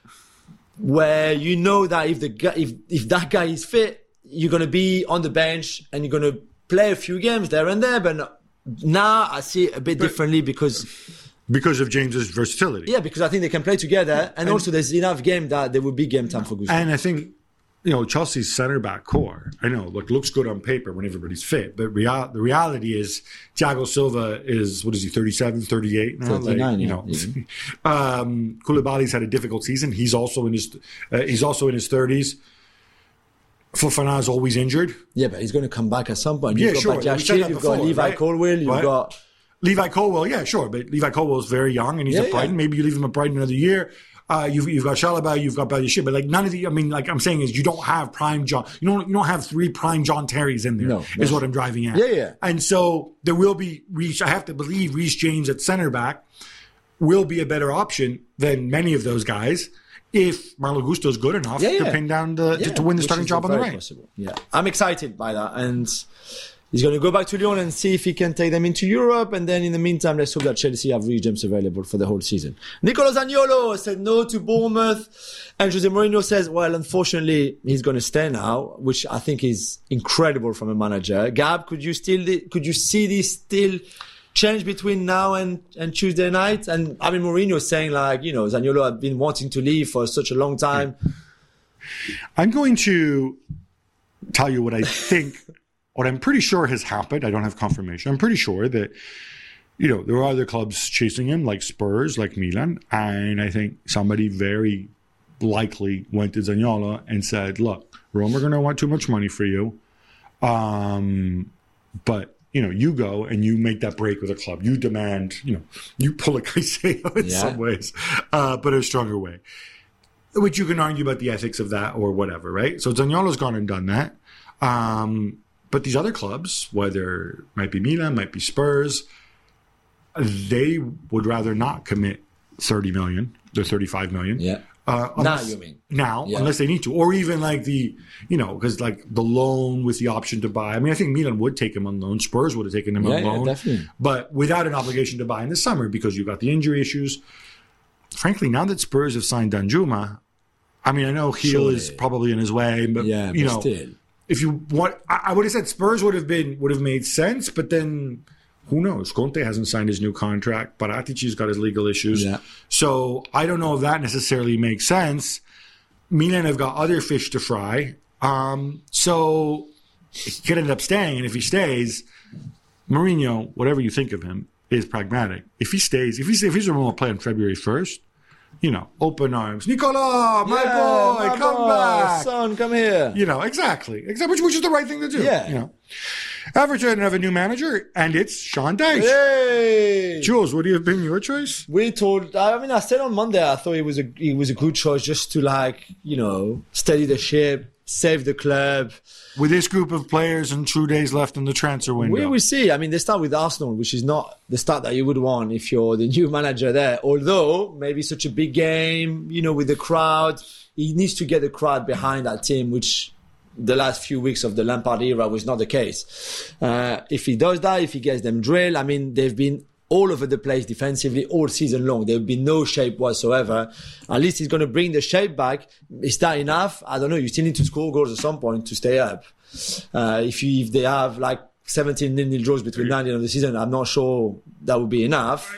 where you know that if the guy, if if that guy is fit, you're gonna be on the bench and you're gonna play a few games there and there. But no, now I see it a bit differently because because of James's versatility. yeah, because I think they can play together, and, also there's enough game that there will be game time for Gusto. And I think, you know, Chelsea's center back core, I know, look, looks good on paper when everybody's fit, but real, the reality is Thiago Silva is, what is he, thirty-seven, thirty-eight now? thirty-nine, you yeah, know, even. um, Koulibaly's had a difficult season. He's also in his, uh, he's also in his thirties. Fofana's always injured. Yeah, but he's going to come back at some point. Yeah, You've sure. got We said Badiashile, that you've before, got Levi right? Colwill, you've What? got Levi Colwill, yeah, sure, but Levi Colwill's very young and he's Yeah, at Brighton. yeah. Maybe you leave him at Brighton another year. Uh, you've you've got Chalobah, you've got Badiashile, but like none of the. I mean, like I'm saying is you don't have prime John. You don't you don't have three prime John Terrys in there. No, is no. what I'm driving at. Yeah, yeah. And so there will be Reece. I have to believe Reece James at center back will be a better option than many of those guys if Malo Gusto is good enough Yeah, to yeah. pin down the to, Yeah, to win the which starting is job on the very right. possible. Yeah, I'm excited by that, and he's going to go back to Lyon and see if he can take them into Europe. And then in the meantime, let's hope that Chelsea have Reece James available for the whole season. Nicolo Zaniolo said no to Bournemouth, and Jose Mourinho says, well, unfortunately, he's going to stay now, which I think is incredible from a manager. Gab, could you still could you see this still change between now and, and Tuesday night? And I mean, Mourinho is saying like, you know, Zaniolo had been wanting to leave for such a long time. I'm going to tell you what I think, what I'm pretty sure has happened. I don't have confirmation. I'm pretty sure that, you know, there are other clubs chasing him, like Spurs, like Milan. And I think somebody very likely went to Zaniolo and said, look, Rome are going to want too much money for you. Um, but, you know, you go and you make that break with a club. You demand, you know, you pull a Caicedo in Yeah. some ways, uh, but in a stronger way. Which you can argue about the ethics of that or whatever, right? So Zaniolo's gone and done that. Um, but these other clubs, whether it might be Milan, might be Spurs, they would rather not commit thirty million, the thirty-five million. Yeah. Uh, Now unless- you mean? Now, Yeah. unless they need to. Or even like the, you know, because like the loan with the option to buy. I mean, I think Milan would take him on loan. Spurs would have taken him Yeah, on yeah, loan. definitely. But without an obligation to buy in the summer because you've got the injury issues. Frankly, now that Spurs have signed Danjuma, I mean, I know Heel Surely. is probably in his way, but Yeah, you but know, still. if you want, I, I would have said Spurs would have been would have made sense, but then who knows? Conte hasn't signed his new contract. Paratici's got his legal issues, Yeah. so I don't know if that necessarily makes sense. Milan have got other fish to fry, um, so he could end up staying, and if he stays, Mourinho, whatever you think of him, is pragmatic. If he stays, if he's if he's a remote play on February first. You know, open arms. Nicola, my Yeah, boy, my come boy, back. son, come here. You know, exactly. Exactly. Which, which is the right thing to do. Yeah. You know. Everton have a new manager, and it's Sean Dyche. Hey, Jules, would you have been your choice? we told. I mean, I said on Monday, I thought it was a it was a good choice just to like you know steady the ship, save the club. With this group of players and two days left in the transfer window. We will see. I mean, they start with Arsenal, which is not the start that you would want if you're the new manager there. Although maybe such a big game, you know, with the crowd, he needs to get the crowd behind that team, which the last few weeks of the Lampard era was not the case. Uh, if he does that, if he gets them drilled, I mean, they've been all over the place defensively all season long. There will be no shape whatsoever. At least he's going to bring the shape back. Is that enough? I don't know. You still need to score goals at some point to stay up. Uh, if you, if they have like seventeen nil-nil draws between now and the end of the season, I'm not sure that would be enough.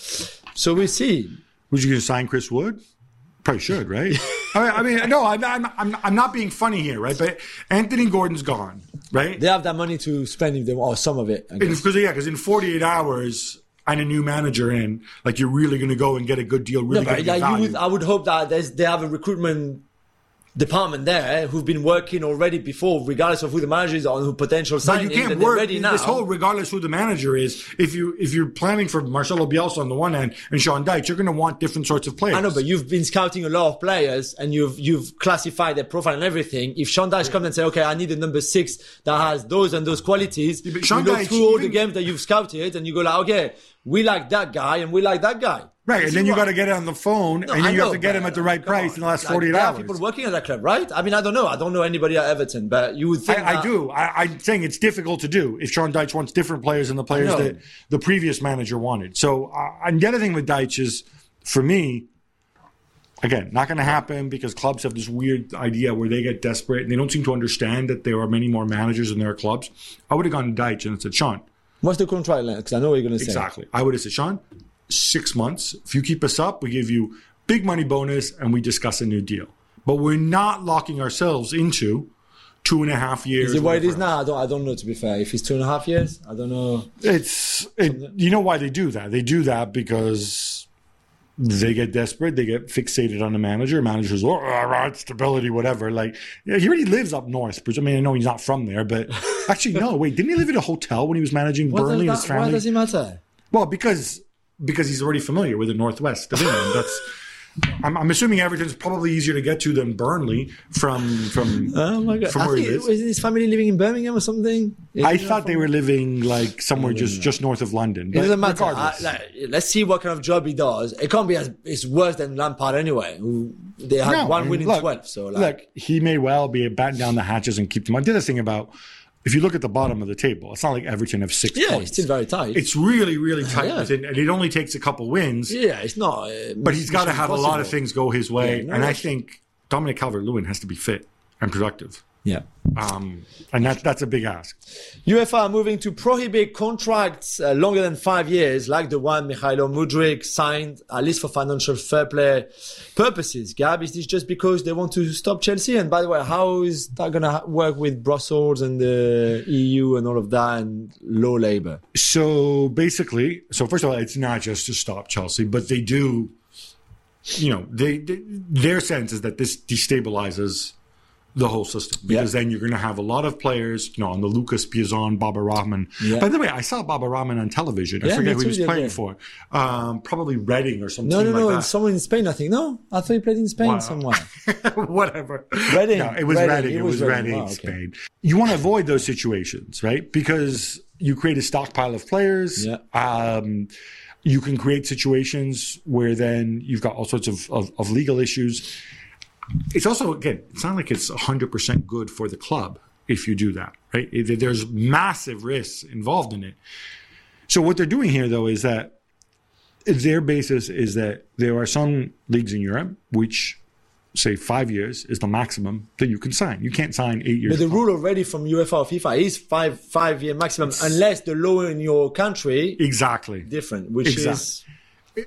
So we'll see. Would you going to sign Chris Wood? Probably should, right? I, mean, I mean, no, I'm, I'm, I'm, I'm not being funny here, right? But Anthony Gordon's gone, right? They have that money to spend if they want, or some of it. I guess. Because yeah, because in forty-eight hours and a new manager in, like you're really going to go and get a good deal, really No, but get like, you value. would, I would hope that there's, they have a recruitment department there who've been working already before, regardless of who the manager is or who potential But signing. you can't that they're work ready now. this whole, regardless who the manager is. If you if you're planning for Marcelo Bielsa on the one hand and Sean Dyche, you're going to want different sorts of players. I know, but you've been scouting a lot of players and you've you've classified their profile and everything. If Sean Dyche comes and say, okay, I need a number six that has those and those qualities, but Sean you look Dyche through all the even- games that you've scouted and you go like, okay, we like that guy and we like that guy. Right, This and is then you what- got to get it on the phone, No, and then I you know, have to get but, him at the right come price on. in the last Like, forty-eight there hours. are people working at that club, right? I mean, I don't know. I don't know anybody at Everton, but you would think I, I that- do. I, I'm saying it's difficult to do if Sean Dyche wants different players than the players know. that the previous manager wanted. So, uh, and the other thing with Dyche is, for me, again, not going to happen because clubs have this weird idea where they get desperate and they don't seem to understand that there are many more managers in their clubs. I would have gone to Dyche and said, Sean, What's the contract length? Because I know what you're going to say. exactly. I would have said, Sean, six months. If you keep us up, we give you big money bonus and we discuss a new deal. But we're not locking ourselves into two and a half years. Is it what it is whatever. now? I don't. I don't know. To be fair, if it's two and a half years, I don't know. It's it, you know why they do that? They do that because they get desperate. They get fixated on the manager. Managers, oh, all right, stability, whatever. Like yeah, he already lives up north. I mean, I know he's not from there, but actually, no. Wait, didn't he live at a hotel when he was managing What Burnley and does his that, why family? does it matter? Well, because because he's already familiar with the northwest of England. That's. I'm, I'm assuming Everton's probably easier to get to than Burnley from from Oh my god! from I where he think, lives. is his family living in Birmingham or something? Is I it thought they from- were living like somewhere just, just north of London. It But doesn't matter. I, regardless. like, let's see what kind of job he does. It can't be as it's worse than Lampard anyway. Who they had No, one I mean, win in look, twelve. So like, look, he may well be batten down the hatches and keep them on. The other thing about, if you look at the bottom of the table, it's not like Everton have six yeah, points. it's still very tight. It's really, really tight, yeah. within, and it only takes a couple wins. yeah, it's not. Uh, But he's got to mission have a lot of impossible. things go his way, Yeah, no, and I that's- think Dominic Calvert-Lewin has to be fit and productive, Yeah. um, and that, that's a big ask. UEFA are moving to prohibit contracts uh, longer than five years, like the one Mikhailo Mudryk signed, at least for financial fair play purposes. Gab, is this just because they want to stop Chelsea? And by the way, how is that going to work with Brussels and the E U and all of that and low labour? So basically, so first of all, it's not just to stop Chelsea, but they do, you know, they, they their sense is that this destabilizes the whole system because Yeah. then you're going to have a lot of players, you know, on the Lucas Piazon, Baba Rahman. Yeah. By the way, I saw Baba Rahman on television. I Yeah, forget me who he was too, yeah, playing yeah. for. Um, probably Reading or something No, no, like no. that. It's someone in Spain, I think. No, I thought he played in Spain Wow. somewhere. Whatever. Reading. No, it was Reading. Reading. It It was was Reading. Reading, Wow, okay. Spain. You want to avoid those situations, right? Because you create a stockpile of players. Yeah. Um, you can create situations where then you've got all sorts of, of, of legal issues. It's also, again, it's not like it's one hundred percent good for the club if you do that, right? It- There's massive risks involved in it. So what they're doing here, though, is that their basis is that there are some leagues in Europe which say five years is the maximum that you can sign. You can't sign eight years. But the rule already from UEFA or FIFA is five five year maximum, unless the law in your country Exactly. different, which Exactly. is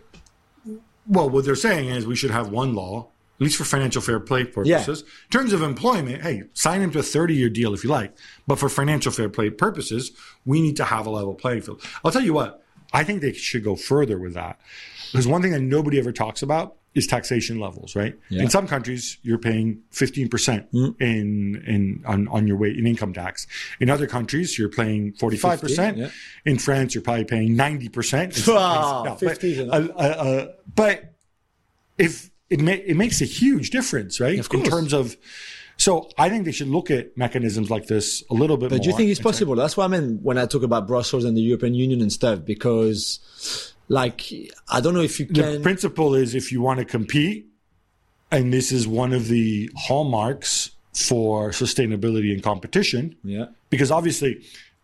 Well, what they're saying is we should have one law, at least for financial fair play purposes. In terms of employment, hey, sign him to a thirty-year deal if you like. But for financial fair play purposes, we need to have a level playing field. I'll tell you what, I think they should go further with that. Because one thing that nobody ever talks about is taxation levels, right? Yeah. In some countries, you're paying fifteen percent in in on, on your weight in income tax. In other countries, you're paying forty-five percent. yeah. In France, you're probably paying ninety percent. Wow, but, fifty is uh, uh, uh, but if it ma- it makes a huge difference, right? Of In course. terms of, so I think they should look at mechanisms like this a little bit more. But do you think it's and say, possible? That's what I meant when I talk about Brussels and the European Union and stuff, because, like, I don't know if you The can. principle is if you want to compete, and this is one of the hallmarks for sustainability and competition, Yeah. because obviously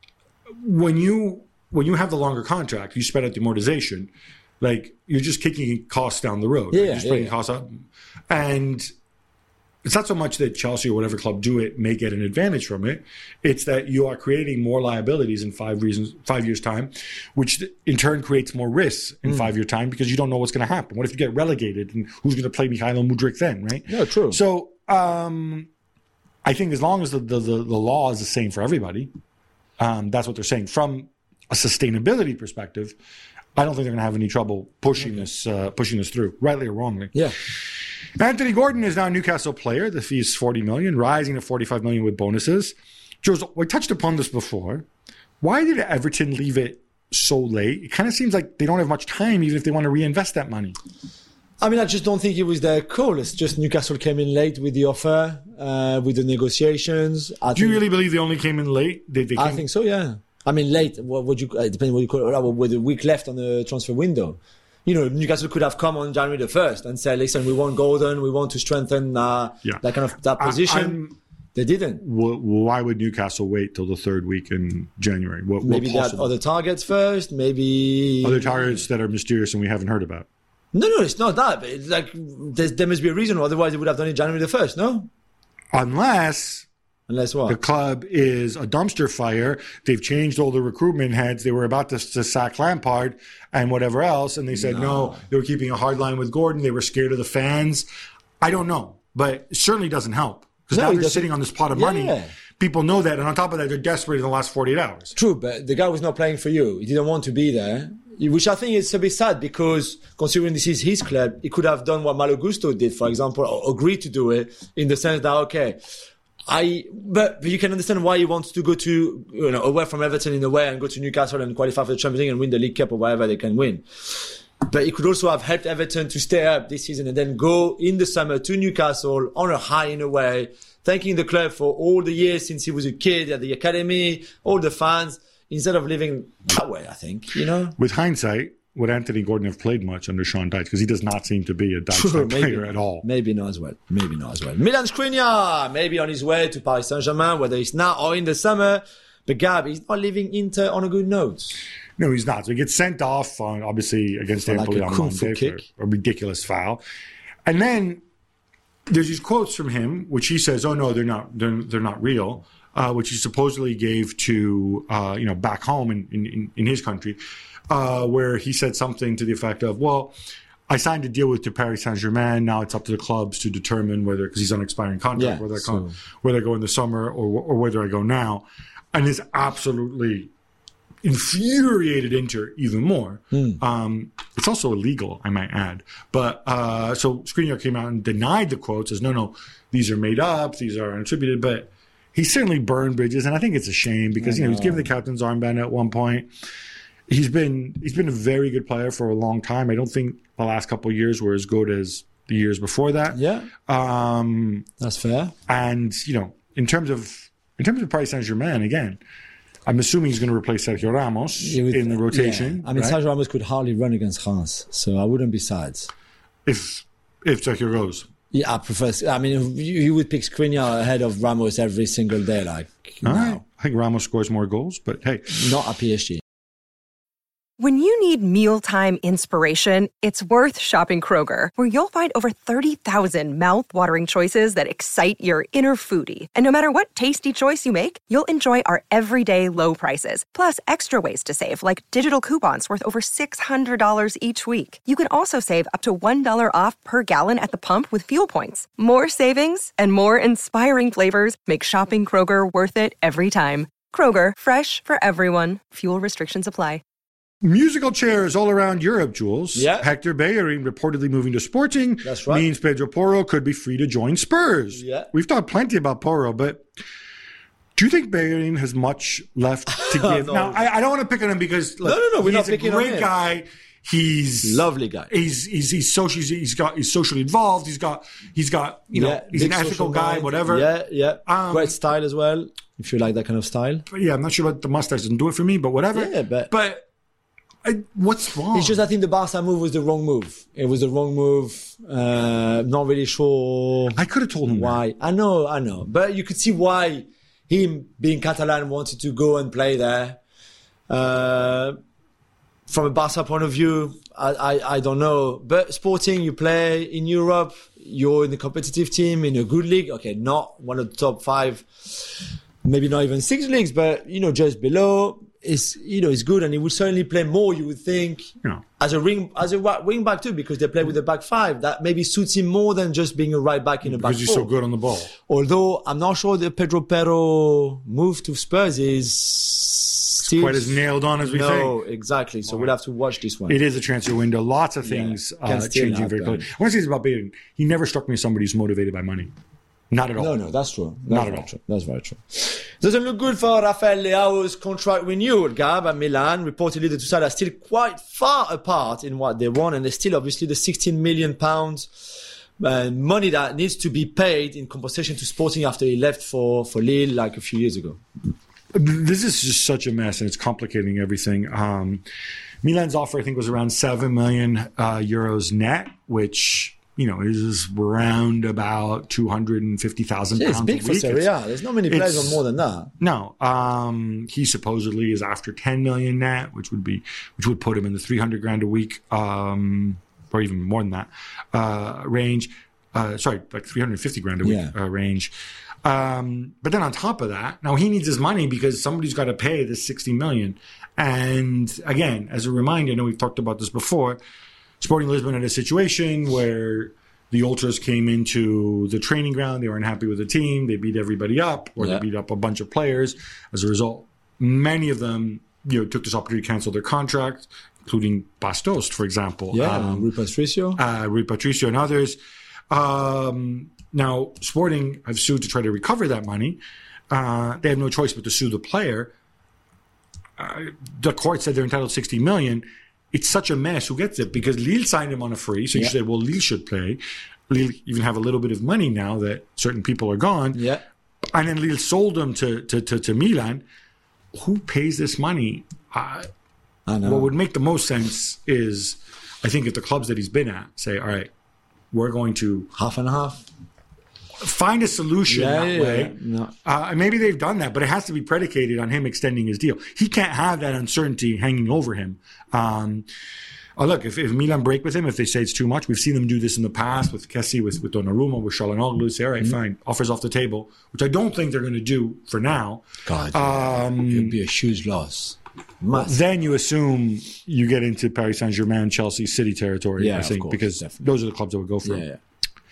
when you when you have the longer contract, you spread out the amortization, like you're just kicking costs down the road. Yeah, right? yeah, You're spreading yeah. costs up. And it's not so much that Chelsea or whatever club do it may get an advantage from it. It's that you are creating more liabilities in five reasons, five years' time, which in turn creates more risks Hmm. in five year time because you don't know what's going to happen. What if you get relegated and who's going to play Mikhailo Mudryk then, right? Yeah, true. So um, I think as long as the, the, the, the law is the same for everybody, um, that's what they're saying. From a sustainability perspective, I don't think they're going to have any trouble pushing this uh, pushing this through, rightly or wrongly. Yeah. Anthony Gordon is now a Newcastle player. The fee is forty million dollars, rising to forty-five million dollars with bonuses. Jules, we touched upon this before. Why did Everton leave it so late? It kind of seems like they don't have much time, even if they want to reinvest that money. I mean, I just don't think it was their call. It's just Newcastle came in late with the offer, uh, with the negotiations. I Do you think, really believe they only came in late? They, they I came, think so, yeah. I mean, late. What would you? Uh, depending what you call it. With a week left on the transfer window, you know, Newcastle could have come on January the first and said, "Listen, we want Gordon. We want to strengthen uh, yeah. that kind of that position." I, they didn't. Well, why would Newcastle wait till the third week in January? What, maybe what they had other targets first. Maybe other targets that are mysterious and we haven't heard about. No, no, it's not that. It's like there must be a reason. Otherwise, they would have done it January the first. No, unless. Unless what? The club is a dumpster fire. They've changed all the recruitment heads. They were about to, to sack Lampard and whatever else. And they said, no. no, they were keeping a hard line with Gordon. They were scared of the fans. I don't know. But it certainly doesn't help. Because no, now they're sitting on this pot of yeah. money. People know that. And on top of that, they're desperate in the last forty-eight hours. True, but the guy was not playing for you. He didn't want to be there. Which I think is a bit sad because considering this is his club, he could have done what Malo Gusto did, for example, or agreed to do it in the sense that, okay, I, but, but you can understand why he wants to go to, you know, away from Everton in a way and go to Newcastle and qualify for the Champions League and win the League Cup or whatever they can win. But he could also have helped Everton to stay up this season and then go in the summer to Newcastle on a high in a way, thanking the club for all the years since he was a kid at the academy, all the fans, instead of living that way, I think, you know? With hindsight, would Anthony Gordon have played much under Sean Dyche? Because he does not seem to be a Dyche player at all. Maybe not as well. Maybe not as well. Milan Skriniar, maybe on his way to Paris Saint-Germain, whether it's now or in the summer. But Gab, he's not leaving Inter on a good note. No, he's not. So he gets sent off, on, obviously, against for Empoli like on Monday for a ridiculous foul. And then there's these quotes from him, which he says, oh, no, they're not, they're, they're not real, uh, which he supposedly gave to, uh, you know, back home in, in, in his country. Uh, where he said something to the effect of, well, I signed a deal with Paris Saint-Germain. Now it's up to the clubs to determine whether, because he's on an expiring contract, yeah, whether, so. I come, whether I go in the summer or, or whether I go now. And this absolutely infuriated Inter even more. Mm. Um, it's also illegal, I might add. But uh, so Skriniar came out and denied the quotes, says, no, no, these are made up, these are attributed. But he certainly burned bridges. And I think it's a shame because, you know, he was given the captain's armband at one point. He's been he's been a very good player for a long time. I don't think the last couple of years were as good as the years before that. Yeah, um, that's fair. And you know, in terms of in terms of Paris Saint-Germain, again, I'm assuming he's going to replace Sergio Ramos would, in the rotation. Yeah. I mean, right? Sergio Ramos could hardly run against France, so I wouldn't be sad if if Sergio goes. Yeah, I prefer. I mean, you, you would pick Skriniar ahead of Ramos every single day. Like, all no. right. I think Ramos scores more goals, but hey, not at P S G. When you need mealtime inspiration, it's worth shopping Kroger, where you'll find over thirty thousand mouthwatering choices that excite your inner foodie. And no matter what tasty choice you make, you'll enjoy our everyday low prices, plus extra ways to save, like digital coupons worth over six hundred dollars each week. You can also save up to one dollar off per gallon at the pump with fuel points. More savings and more inspiring flavors make shopping Kroger worth it every time. Kroger, fresh for everyone. Fuel restrictions apply. Musical chairs all around Europe, Jules. Yeah. Hector Bellerin reportedly moving to Sporting. That's right. Means Pedro Porro could be free to join Spurs. Yeah. We've talked plenty about Porro, but do you think Bellerin has much left to give? no. Now, I, I don't want to pick on him because look, no, no, no, we're he's not a picking great on him. guy. He's lovely guy. He's he's he's socially he's got he's socially involved. He's got he's got you know yeah, he's an ethical guy. Mind. Whatever. Yeah, yeah. Um, Great style as well. If you like that kind of style. But yeah, I'm not sure about the mustache. Doesn't do it for me, but whatever. Yeah, but but. I, what's wrong? It's just I think the Barca move was the wrong move. It was the wrong move. Uh, not really sure. I could have told him why. That. I know, I know, but you could see why him being Catalan wanted to go and play there. Uh, from a Barca point of view, I, I I don't know. But Sporting, you play in Europe. You're in a competitive team in a good league. Okay, not one of the top five, maybe not even six leagues, but you know, just below. Is you know it's good and he would certainly play more. You would think yeah. as a ring as a wing back too because they play with the back five that maybe suits him more than just being a right back in a back four. Because he's so good on the ball. Although I'm not sure the Pedro Porro move to Spurs is still quite as nailed on as we no, think. No, exactly. So we'll have to watch this one. It is a transfer window. Lots of things yeah, uh, changing very quickly. I want to say this about Bellerin. He never struck me as somebody who's motivated by money. Not at all. No, no, that's true. That's Not very at all. True. That's very true. Doesn't look good for Rafael Leao's contract renewal, Gab, at Milan. Reportedly, the two sides are still quite far apart in what they want, and there's still obviously the sixteen million pounds uh, money that needs to be paid in compensation to Sporting after he left for, for Lille like a few years ago. This is just such a mess, and it's complicating everything. Um, Milan's offer, I think, was around seven million uh, euros net, which, you know, is around about two hundred fifty thousand yeah, pounds it's big a for week. Serie A. There's not many players on more than that. No. Um, he supposedly is after ten million net, which would be, which would put him in the three hundred grand a week, um, or even more than that, uh, range. Uh, sorry, like three hundred fifty grand a week Yeah. uh, range. Um, but then on top of that, now he needs his money because somebody's got to pay this sixty million. And again, as a reminder, I know we've talked about this before, Sporting Lisbon had a situation where the Ultras came into the training ground. They weren't happy with the team. They beat everybody up, or Yeah. they beat up a bunch of players. As a result, many of them, you know, took this opportunity to cancel their contract, including Bastos, for example. Yeah, Um, Rui Patricio. uh, Rui Patricio and others. Um, now, Sporting have sued to try to recover that money. Uh, they have no choice but to sue the player. Uh, the court said they're entitled to sixty million. It's such a mess. Who gets it? Because Lille signed him on a free. So you Yeah. say, well, Lille should play. Lille even have a little bit of money now that certain people are gone. Yeah. And then Lille sold him to, to, to, to Milan. Who pays this money? Uh, I know. what would make the most sense is, I think, if the clubs that he's been at say, all right, we're going to half and half. find a solution Yeah, that yeah, way. yeah. No. Uh, and maybe they've done that, but it has to be predicated on him extending his deal. He can't have that uncertainty hanging over him. Um, oh, look, if, if Milan break with him, if they say it's too much, we've seen them do this in the past with Kessie, with, with Donnarumma, with Çalhanoğlu. Say, all right, Mm-hmm. fine, offers off the table, which I don't think they're going to do for now. God, Um, it would be a huge loss. Must. Then you assume you get into Paris Saint-Germain, Chelsea, City territory, Yeah, I of think, course, because definitely. those are the clubs that would go for Yeah, him. yeah.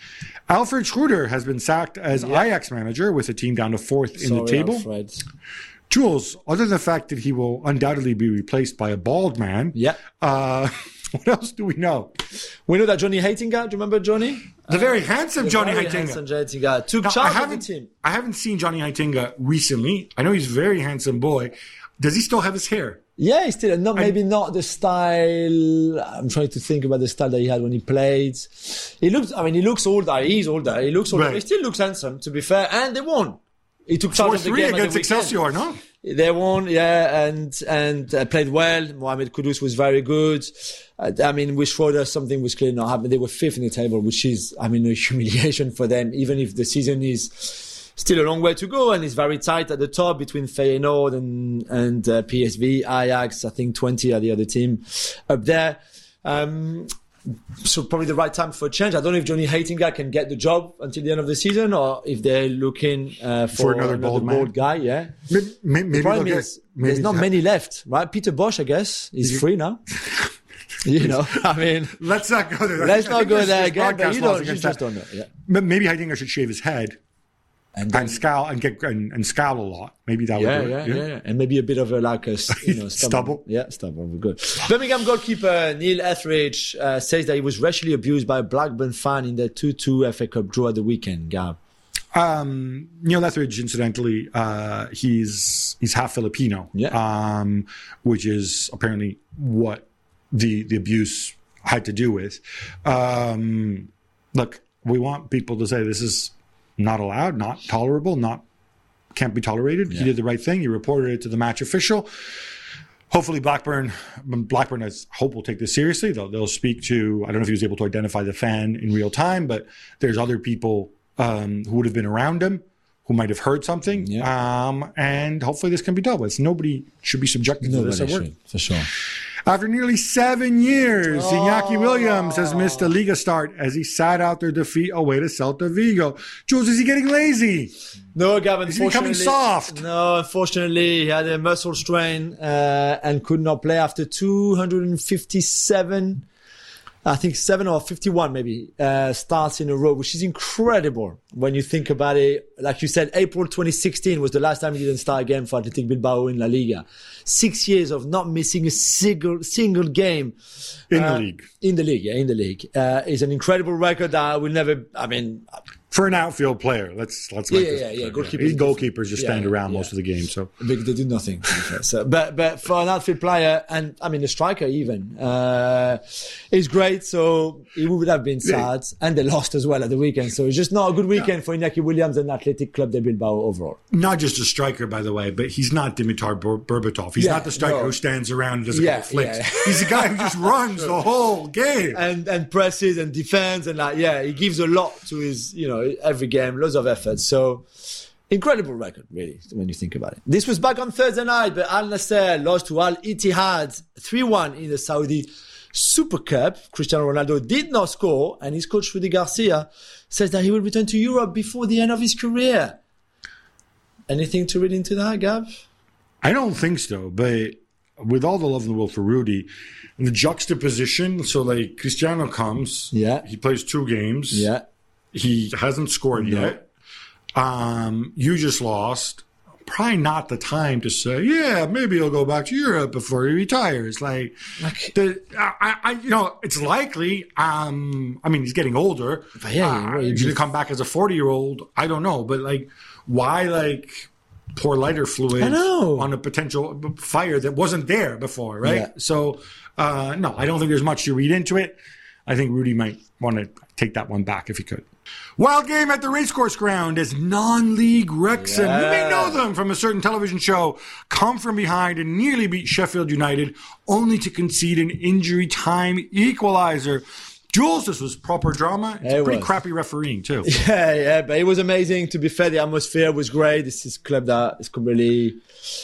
Alfred Schroeder has been sacked as Ajax manager with the team down to fourth in Sorry, the table. Alfred. Jules, other than the fact that he will undoubtedly be replaced by a bald man, Yeah. uh, what else do we know? We know that Johnny Heitinga, do you remember Johnny? The very handsome Johnny Very Heitinga. handsome Johnny Heitinga. Took Now, I charge of the haven't, team. I haven't seen Johnny Heitinga recently. I know he's a very handsome boy. Does he still have his hair? Yeah, he's still not maybe not the style. I'm trying to think about the style that he had when he played. He looks. I mean, he looks older. He's older. He looks older. Right. He still looks handsome, to be fair. And they won. He took charge four of the three game against at the weekend. Excelsior, no? They won, yeah, and and uh, played well. Mohamed Kudus was very good. Uh, I mean, with Schroeder, something was clearly not happening. They were fifth in the table, which is, I mean, a humiliation for them. Even if the season is still a long way to go, and it's very tight at the top between Feyenoord and and uh, P S V, Ajax. I think twenty are the other team up there. Um, so probably the right time for a change. I don't know if Johnny Heitinga can get the job until the end of the season, or if they're looking uh, for, For another bald man. guy. Yeah. Maybe, maybe The problem they'll is get- maybe there's not they'll- many left, right? Peter Bosch, I guess, is free now. You know, I mean, Let's not go there. let's I not think go there's- there there's again. But broadcast you laws don't, you against just that. don't know. Yeah. But maybe Heitinga should shave his head And then, and scowl and get and, and scowl a lot. Maybe that yeah, would do yeah, it. yeah, yeah, and maybe a bit of a like a s- you know Stubble? Yeah, stubble. would be Good. Birmingham goalkeeper Neil Etheridge uh, says that he was racially abused by a Blackburn fan in the two two F A Cup draw at the weekend. Gab. Um, Neil Etheridge, incidentally, uh, he's he's half Filipino, Yeah. um, which is apparently what the the abuse had to do with. Um, look, we want people to say this is not allowed, not tolerable, not can't be tolerated. He did the right thing. He reported it to the match official. Hopefully, Blackburn, Blackburn, I hope will take this seriously. They'll, they'll speak to. I don't know if he was able to identify the fan in real time, but there's other people um, who would have been around him who might have heard something, Yeah. um, and hopefully this can be dealt with. Nobody should be subjected to this Nobody at work. should, for sure. After nearly seven years, Iñaki Williams has missed a Liga start as he sat out their defeat away to Celta Vigo. Jules, is he getting lazy? No, Gavin. Is he becoming soft? No, unfortunately, he had a muscle strain uh, and could not play after two hundred fifty-seven, I think seven or fifty-one maybe, uh, starts in a row, which is incredible when you think about it. Like you said, April twenty sixteen was the last time he didn't start again for Athletic Bilbao in La Liga. Six years of not missing a single single game In uh, the league. In the league, yeah, in the league, uh, is an incredible record that I will never. I mean, For an outfield player, let's let's Yeah, make yeah, this yeah, yeah. clear. Goalkeepers These are goalkeepers just Yeah, stand yeah, around yeah. most of the game. So because they do nothing. To be fair. So, but but for an outfield player, and I mean a striker even, uh, It's great. So it would have been sad. And they lost as well at the weekend. So it's just not a good weekend yeah. for Iñaki Williams and Athletic Club de Bilbao overall. Not just a striker, by the way, but he's not Dimitar Ber- Berbatov. He's yeah, not the striker no. who stands around and does a yeah, couple flicks. Yeah. He's the guy who just runs the whole game. And and presses and defends. And like, yeah, he gives a lot to his, you know, every game, loads of effort. So incredible record, really, when you think about it. This was back on Thursday night, but Al Nassr lost to Al Ittihad three one in the Saudi Super Cup. Cristiano Ronaldo did not score, and his coach Rudy Garcia says that he will return to Europe before the end of his career. Anything to read into that, Gab? I don't think so, but with all the love in the world for Rudy, the juxtaposition, so like Cristiano comes, yeah, he plays two games, yeah, he hasn't scored no. yet. Um, you just lost. Probably not the time to say, yeah, maybe he'll go back to Europe before he retires. Like, like the, I, I, you know, it's likely. Um, I mean, he's getting older. But yeah, uh, he's gonna come back as a forty-year-old. I don't know, but like, why like pour lighter fluid on a potential fire that wasn't there before, right? Yeah. So, uh, no, I don't think there's much to read into it. I think Rudy might want to take that one back if he could. Wild game at the racecourse ground as non-league Wrexham, yeah. you may know them from a certain television show, come from behind and nearly beat Sheffield United, only to concede an injury time equalizer. Jules, this was proper drama. It's it pretty was. crappy refereeing too. Yeah, yeah, but it was amazing. To be fair, the atmosphere was great. This is a club that is completely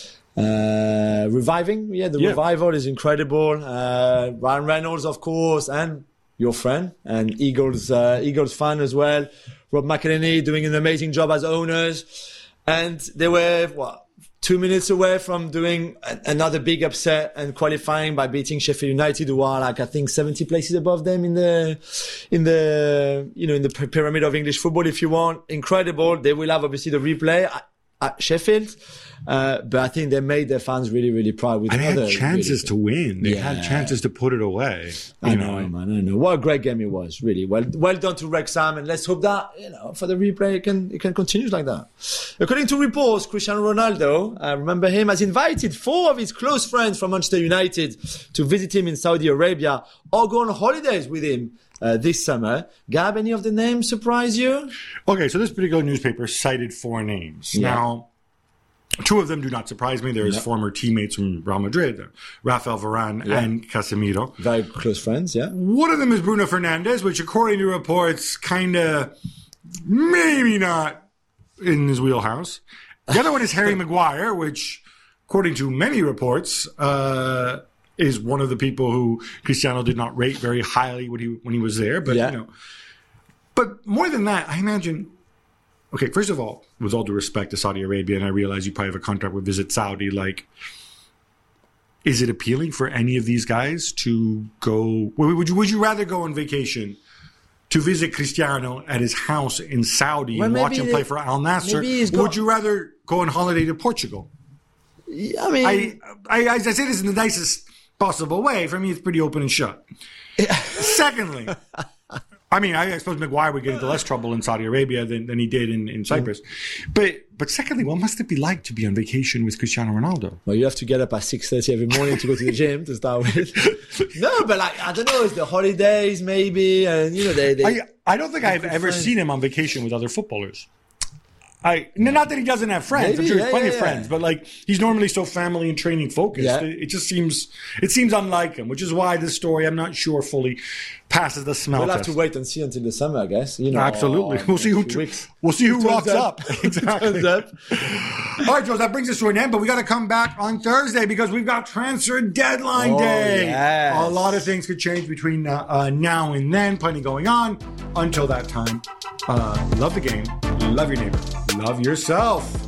uh, reviving. Yeah, the yeah. revival is incredible. Uh, Ryan Reynolds, of course, and your friend and Eagles uh, Eagles fan as well. Rob McElhenney doing an amazing job as owners. And they were, what, two minutes away from doing a- another big upset and qualifying by beating Sheffield United, who are like, I think, seventy places above them in the, in the, you know, in the pyramid of English football, if you want. Incredible. They will have obviously the replay at, at Sheffield. Uh, but I think they made their fans really, really proud. With and they had chances really to win. They yeah. had chances to put it away. I know, know, man. I know. What a great game it was. Really well, well done to Wrexham, and let's hope that you know for the replay it can it can continue like that. According to reports, Cristiano Ronaldo, uh, remember him, has invited four of his close friends from Manchester United to visit him in Saudi Arabia or go on holidays with him. Uh, this summer. Gab, any of the names surprise you? Okay, so this particular newspaper cited four names. Yeah. Now, two of them do not surprise me. There's yep. former teammates from Real Madrid, Rafael Varane yeah. and Casemiro. Very close friends, yeah. One of them is Bruno Fernandes, which according to reports, kind of maybe not in his wheelhouse. The other one is Harry Maguire, which according to many reports, uh, is one of the people who Cristiano did not rate very highly when he when he was there. But yeah. you know, but more than that, I imagine. Okay, first of all, with all due respect to Saudi Arabia, and I realize you probably have a contract with Visit Saudi. Like, is it appealing for any of these guys to go? Would you would you rather go on vacation to visit Cristiano at his house in Saudi well, and watch him they, play for Al Nassr? Or would you rather go on holiday to Portugal? I mean, I, I, I say this in the nicest possible way. For me, it's pretty open and shut. Secondly, I mean, I suppose Maguire would get into less trouble in Saudi Arabia than, than he did in, in Cyprus. Mm. But but secondly, what must it be like to be on vacation with Cristiano Ronaldo? Well, you have to get up at six thirty every morning to go to the gym to start with. No, but like, I don't know, it's the holidays maybe. And, you know, they... they I, I don't think I've ever find... seen him on vacation with other footballers. I Not that he doesn't have friends. Maybe, I'm sure he has yeah, plenty yeah, of friends. Yeah. But like, he's normally so family and training focused. Yeah. It, it just seems, it seems unlike him, which is why this story, I'm not sure, fully passes the smell We'll test. have to wait and see until the summer, I guess. You know, Absolutely. We'll see who, we'll see who rocks up. up. Exactly. up. All right, Joe, that brings us to an end, but we got to come back on Thursday because we've got transfer deadline oh, day. Yes. A lot of things could change between uh, uh, now and then. Plenty going on. Until that time, uh, love the game. Love your neighbor. Love yourself.